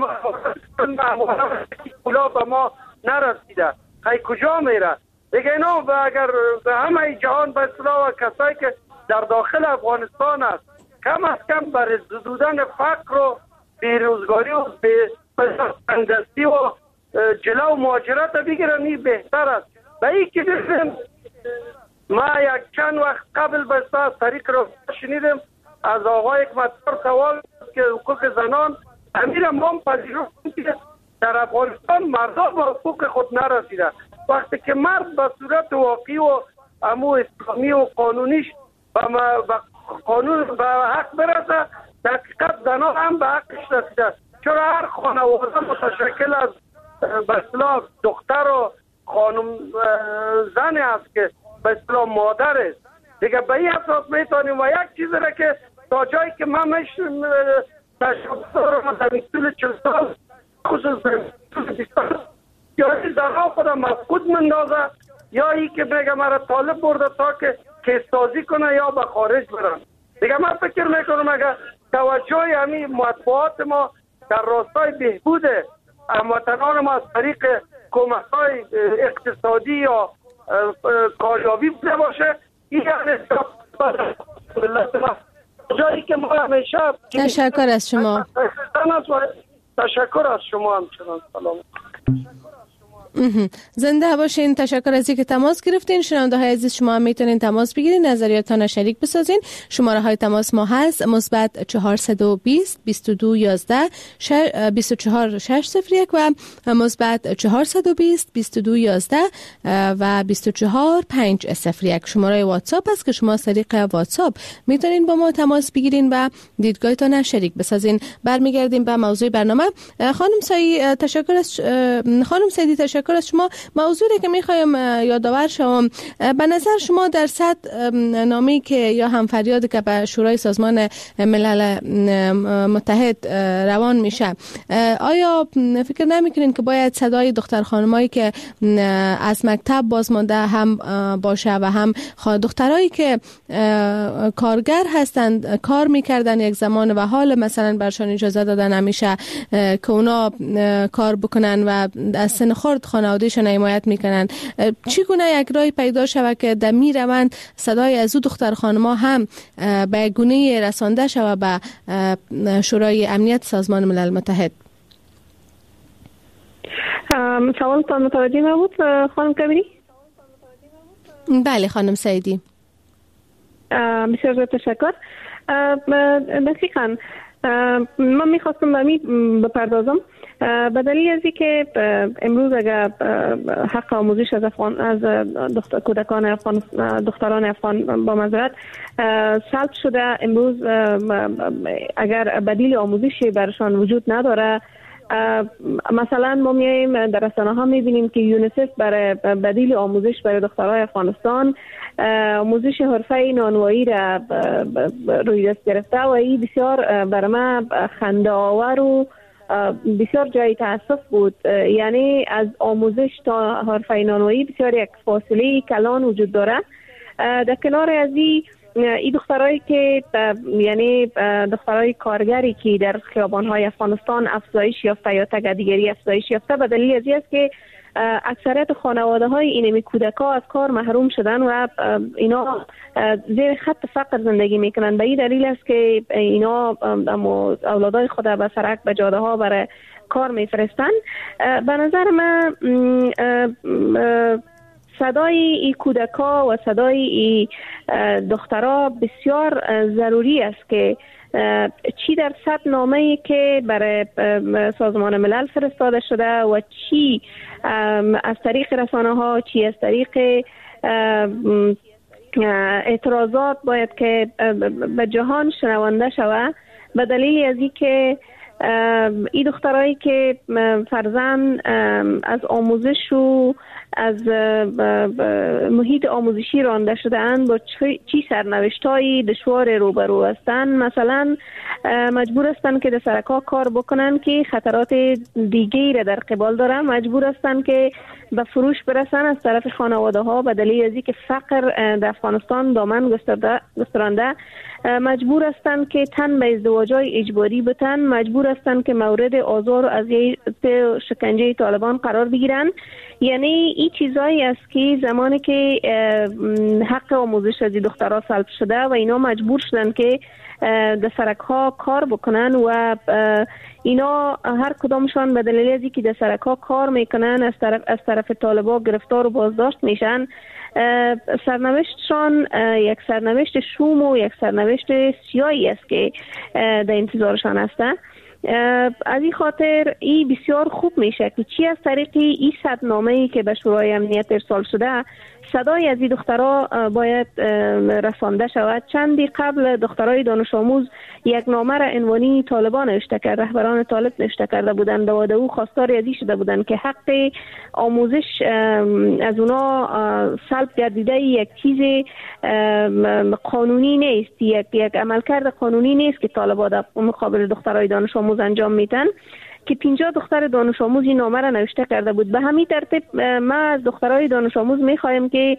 پولا به ما نرسیده خیلی کجا میره دیگه. اینا اگر به همه جهان به اصطلاح کسایی که در داخل افغانستان است کم از کم برای زدودن فقر و بیروزگاری و تنگدستی و جلو مهاجرت بگیرن بهتر است. به این که بگیم ما یک چند وقت قبل به طریق رو شنیدم از آقای حکمتیار سوال که حقوق زنان امیر ما پذیرفتیم که در افغانستان مردان به حقوق خود نرسیده. وقتی که مرد به صورت واقعی و امو اسلامی و قانونیش به قانون به حق برسه، در حقیقت زنان هم به حقش رسیده. چرا هر خانواده متشکل از به اصطلاح دختر و خانم زنی است که به اصطلاح مادر است دیگه. به این اساس میتونیم و یک چیز را که تا جایی که من تشکر در طول 40 سال خصوصا یا زنها خودم مفقود مندازه یا ای که بگه مرا طالب برده تا که کیسازی کنه یا به خارج برم دیگه. من فکر میکنم اگر توجه همین مطبوعات ما در راستای بهبود هموطنان ما از طریق کمک های اقتصادی یا کاریابی بوده باشه، این یعنی جایی که ما همیشه تشکر از شما. تشکر از شما همچنان. سلام. زنده باشین. تشکر از اینکه تماس گرفتین. شنونده های عزیز شما هم میتونین تماس بگیرین، نظریاتتان شریک بسازین. شماره های تماس ما هست مثبت 420 22 11 24 601 و مثبت 420 22 11 و 24 501. شماره واتساپ است که شما از طریق واتساپ میتونین با ما تماس بگیرین و دیدگاهتان شریک بسازین. برمیگردیم به موضوع برنامه. خانم سعیدی تشکر از شما. موضوعی که میخوایم یادآور شوم، به نظر شما در سطح نامی که یا همفریادی که به شورای سازمان ملل متحد روان میشه، آیا فکر نمیکنین که باید صدای دختر خانمایی که از مکتب بازمانده هم باشه و هم دخترایی که کارگر هستند، کار میکردن یک زمان و حال مثلا برشان اجازه دادن نمیشه که اونا کار بکنن و از سن خورد خانوادهشان حمایت میکنن، چگونه یک راه پیدا شود که در می روند صدای از او دختر خانم‌ها هم به گونه رسانده شود به شورای امنیت سازمان ملل متحد؟ سوالتان متوجه نبود خانم کبیری؟ بله خانم سعیدی. بسیار تشکر. دقیقاً من میخواستم به می بپردازم به دلیل از اینکه امروز اگر حق آموزش از کودکان افغان، دختران افغان با معذرت سلب شده، امروز اگر بدیل آموزشی برشان وجود نداره، مثلا ما میایم در رسانه‌ها میبینیم که یونیسف برای بدیل آموزش برای دخترای افغانستان آموزش حرفه نانوایی را روی دست گرفته و این بسیار برای من خنده آور و بسیار جای تاسف بود. یعنی از آموزش تا حرفه نانوایی بسیار یک فاصله کلان وجود داره. در کنار از این دخترایی که یعنی دخترای کارگری که در خیابان‌های افغانستان افزایش یافته یا تگدیگری افزایش یافته، به دلیل از این است که اکثریت خانواده‌های اینمی کودک‌ها از کار محروم شدن و اینا زیر خط فقر زندگی میکنن. به این دلیل است که اینا اولادای خود به سرک به جاده ها برای کار میفرستن. به نظر من صدای این کودک‌ها و صدای این دخترها بسیار ضروری است که چی در سطح نامه‌ای که برای سازمان ملل فرستاده شده و چی از طریق رسانه‌ها، چی از طریق اعتراضات باید که به جهان شنونده شود، به دلیل از اینکه این دخترایی که فرضاً از آموزش و از محیط آموزشی رانده شده اند با چی سرنوشتایی دشوار روبرو هستند. مثلا مجبور هستند که در سرکا کار بکنن که خطرات دیگری را در قبال دارن، مجبور هستند که به فروش برسن از طرف خانواده ها به دلیل از اینکه فقر در افغانستان دامن گسترانده، مجبور هستند که تن به ازدواج‌های اجباری بتن، مجبور هستند که مورد آزار و اذیت شکنجه طالبان قرار بگیرن. یعنی این چیزایی است که زمانی که حق آموزش از دخترها سلب شده و اینا مجبور شدن که در سرک ها کار بکنن و اینا هر کدامشان به دلیل از اینکه در سرک ها کار میکنن از طرف طالبان گرفتار و بازداشت میشن. سرنوشتشان یک سرنوشت شوم و یک سرنوشت سیاهی است که در انتظارشان هسته. از این خاطر این بسیار خوب میشه که چی از طریق این صدنامه‌ای که به شورای امنیت ارسال شده صدای از این دخترها باید رسانده شود. چندی قبل دخترای دانش آموز یک نامه را عنوانی طالبان نوشته کرد، رهبران طالب نوشته کرده بودند و او خواستار ازی شده بودند که حق آموزش از اونا سلب گردیده یک چیز قانونی نیست، یک عملکرد قانونی نیست که طالبان در مقابل دخترای دانش آموز انجام میدن. که 50 دختر دانش آموز این نامه را نوشته کرده بود. به همین ترتیب ما از دخترای دانش آموز میخوایم که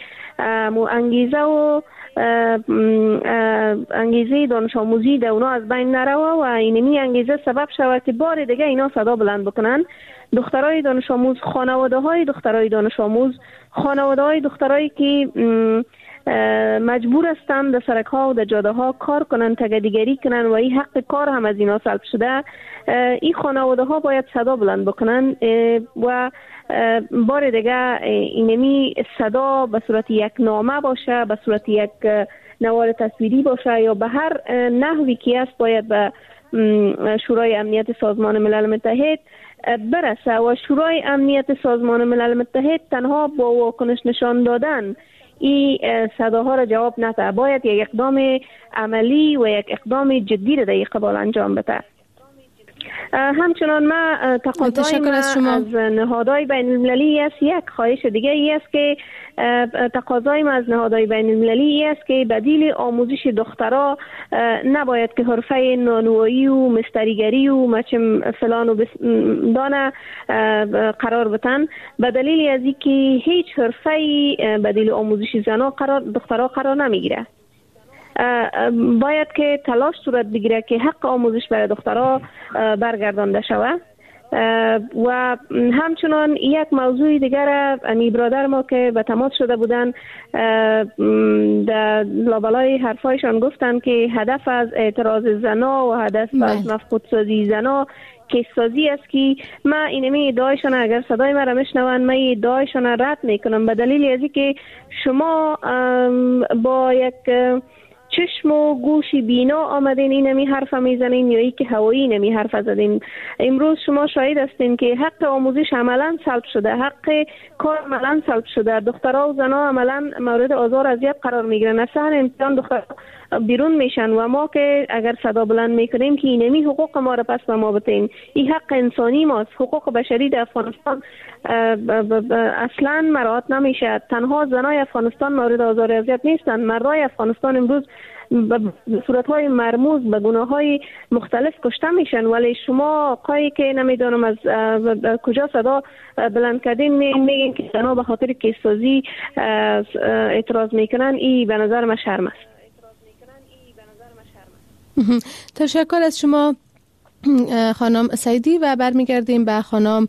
انگیزه دانش آموزی در اونا از بین نروه و اینمی انگیزه سبب شود که بار دیگه اینا صدا بلند بکنن. دخترای دانش آموز، خانواده های دخترای دانش آموز، خانواده های دخترایی که مجبور هستند در سرک ها و در جاده ها کار کنن، تگدیگری کنن و این حق کار هم از اینا سلب شده، این خانواده ها باید صدا بلند بکنن و بار دیگه اینمی صدا به صورت یک نامه باشه، به صورت یک نوار تصویری باشه یا به هر نحوی که است باید به شورای امنیت سازمان ملل متحد برسه و شورای امنیت سازمان ملل متحد تنها با واکنش نشان دادن این صداها را جواب نده، باید یک اقدام عملی و یک اقدام جدی را در این قبال انجام بده. همچنان ما تقاضای ما از نهادهای بین المللی است، یک خواهش دیگه ای است که تقاضای ما از نهادهای بین المللی است که بدیل آموزش دخترها نباید که حرفه نانوایی و مستریگری و مچم فلان و دانه قرار بتن، به دلیل از اینکه هیچ حرفه بدیل آموزش زنها دخترها قرار نمیگیره. باید که تلاش صورت بگیره که حق آموزش برای دخترها برگردانده شود. و همچنان یک موضوع دیگر امی برادر ما که به تماس شده بودن در لابلای حرفایشان گفتن که هدف از اعتراض زنا و هدف از مفقودسازی زنا کیسازی است که ما اینمی ادعایشان اگر صدای ما را میشنون من ادعایشان را رد میکنم، به دلیل از اینکه شما با یک چشم و گوش بینا آمدین اینمی حرف میزنین یا ای که هوایی اینمی حرف زدین. امروز شما شاهد هستین که حق آموزش عملا سلب شده، حق کار عملا سلب شده، دخترها و زنها عملا مورد آزار اذیت قرار میگیرن، از سحن امتحان دخترها بیرون میشن و ما که اگر صدا بلند میکنیم که اینمی حقوق ما را پس به ما بتین، این حق انسانی ماست، حقوق بشری در افغانستان اصلا مراعات نمیشه. تنها زنای افغانستان مورد آزار اذیت نیستن، مردای افغانستان امروز به صورت‌های مرموز به گناه‌های مختلف کشته میشن، ولی شما آقایی که نمیدونم از کجا صدا بلند کردین میگین که زنها به خاطر کیسازی اعتراض میکنن. این به نظر من شرم است. تشکر از شما خانم سعیدی و برمیگردیم به خانم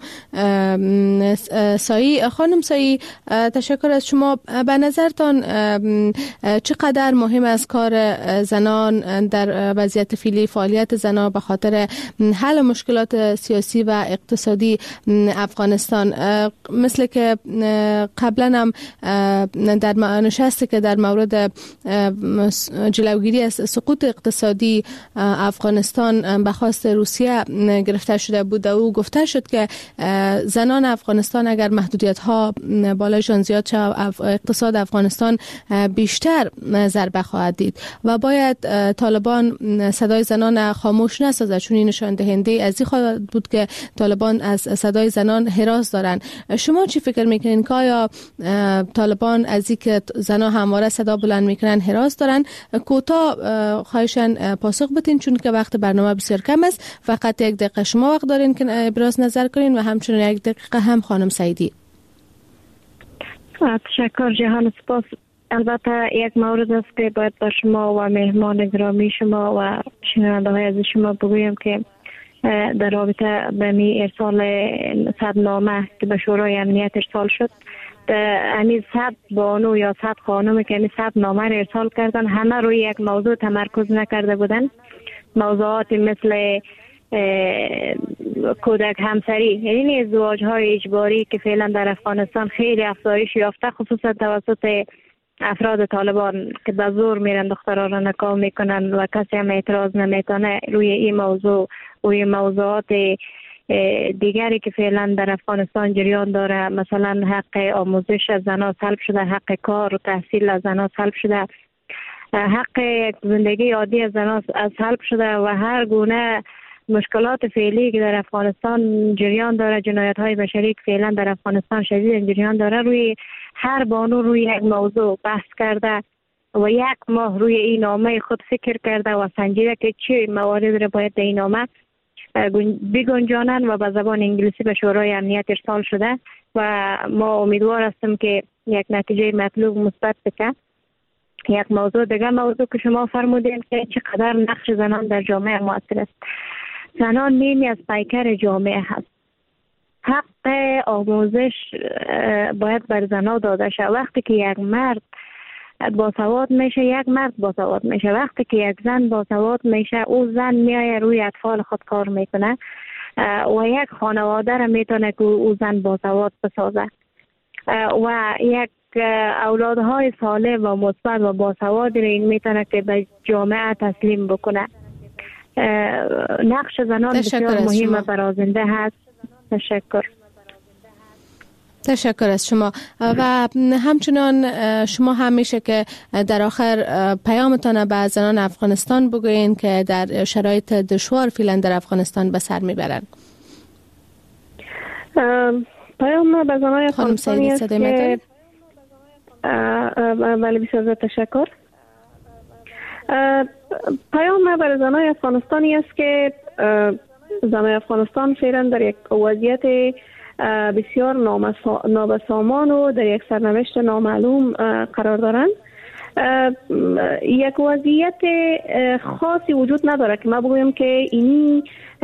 سایی. خانم سایی، تشکر از شما. به نظرتان چقدر مهم است کار زنان در وضعیت فعلی، فعالیت زنان به خاطر حل مشکلات سیاسی و اقتصادی افغانستان؟ مثل که قبلا هم در نشستی که در مورد جلوگیری از سقوط اقتصادی افغانستان به خواست روسیه گرفته شده بود و او گفته شد که زنان افغانستان اگر محدودیت ها بالایشان زیاد شد اقتصاد افغانستان بیشتر ضربه خواهد دید و باید طالبان صدای زنان خاموش نسازد، چون این نشان دهنده از این خواهد بود که طالبان از صدای زنان هراس دارند. شما چی فکر میکنین که آیا طالبان از این که زنان همواره صدا بلند میکنن هراس دارن؟ کوتاه خواهشاً پاسخ بدین چون که وقت برنامه بسیار کم است. فقط 1 دقیقه شما وقت دارین که ابراز نظر کنین و همچنین 1 دقیقه هم خانم سعیدی. تشکر جهان، سپاس. البته یک مورد است که باید با شما و مهمان گرامی شما و شنونده های از شما بگویم که در رابطه به ارسال 100 نامه که به شورای امنیت ارسال شد، همین 100 بانو یا 100 خانم که 100 نامه را ارسال کردن همه روی یک موضوع تمرکز نکرده بودن. موضوعات مثل کودک همسری، یعنی ازدواج های اجباری که فعلا در افغانستان خیلی افزایش یافته، خصوصا توسط افراد طالبان که به زور میرن دخترها را نکاح میکنن و کسی هم اعتراض نمیتونه روی این موضوع. روی موضوعات دیگری که فعلا در افغانستان جریان داره، مثلا حق آموزش از زنان سلب شده، حق کار و تحصیل از زنان سلب شده، حق زندگی عادی از زنان سلب شده و هر گونه مشکلات فعلی که در افغانستان جریان داره، جنایت های بشری که فعلا در افغانستان شدید جریان داره، روی هر بانو روی یک موضوع بحث کرده و 1 ماه روی این نامه خود فکر کرده و سنجیده که چه موارد را باید در این نامه بگنجانند و به زبان انگلیسی به شورای امنیت ارسال شده و ما امیدوار هستیم که یک نتیجه مطلوب مثبت بشه. یک موضوع دیگه، موضوع که شما فرمودین که چقدر نقش زنان در جامعه مؤثر است. زنان نیمی از پیکر جامعه هست. حق آموزش باید بر زنان داده شد. وقتی که یک مرد باسواد میشه، یک مرد باسواد میشه. وقتی که یک زن باسواد میشه، او زن میایه روی اطفال خود کار میکنه و یک خانواده را میتونه که او زن باسواد بسازه و یک اولادهای صالح و مثبت و باسواد را این میتونه که به جامعه تسلیم بکنه. نقش زنان بسیار مهمه برای زنده هست. تشکر از شما و همچنان شما همیشه که در آخر پیامتان به زنان افغانستان بگوین که در شرایط دشوار فعلا در افغانستان به سر میبرن. پیام به زنان افغانستانی است که بله بسیار تشکر. پیام برای زنان افغانستانی است که زنان افغانستان فعلا در یک وضعیت بسیار نابسامان و در یک سرنوشت نامعلوم قرار دارند. یک وضعیت خاصی وجود نداره که ما بگویم که اینی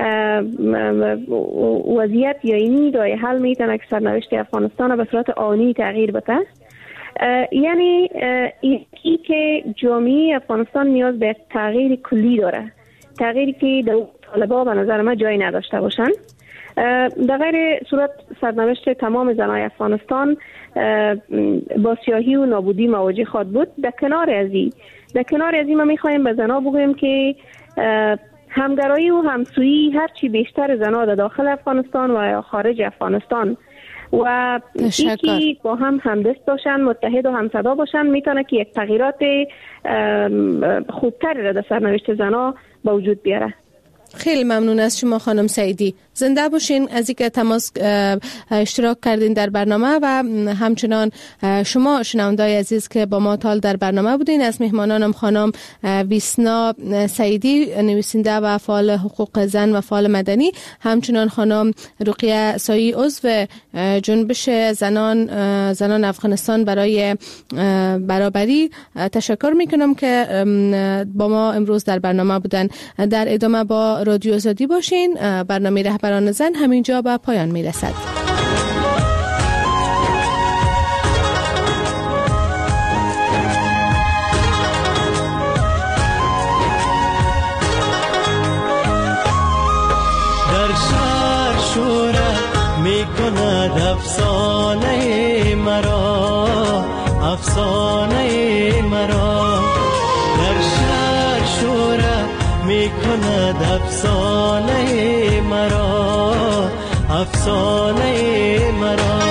وضعیت یا اینی راه حل میتونه که سرنوشت افغانستان به صورت آنی تغییر بده. یعنی این که جامعه افغانستان نیاز به تغییر کلی داره، تغییری که در طالبان به نظر من جایی نداشته باشن. در غیر صورت سرنوشت تمام زنای افغانستان با سیاهی و نابودی مواجه خواهد بود. در کنار از این ما میخوایم به زنا بگویم که همگرایی و همسویی هرچی بیشتر زنا در داخل افغانستان و خارج افغانستان و یکی با هم همدست باشن، متحد و همصدا باشن، میتونه که یک تغییرات خوبتری را در سرنوشت زنا به وجود بیاره. خیلی ممنون از شما خانم سعیدی. زنده باشین از اینکه تماس اشتراک کردین در برنامه و همچنان شما شنوندای عزیز که با ما تال در برنامه بودین. از مهمانانم خانم ویسنا سعیدی نویسنده و فعال حقوق زن و فعال مدنی، همچنان خانم رقیه سایی عضو جنبش زنان افغانستان برای برابری تشکر میکنم که با ما امروز در برنامه بودن. در ادامه با رادیو آزادی باشین. برنامه رهبران زن همینجا به پایان میرسد. در شهر شورت میکند افسانه مرا، افسانه مرا. در شهر شورت میکند کند افسانه مرا، افسانه مرا.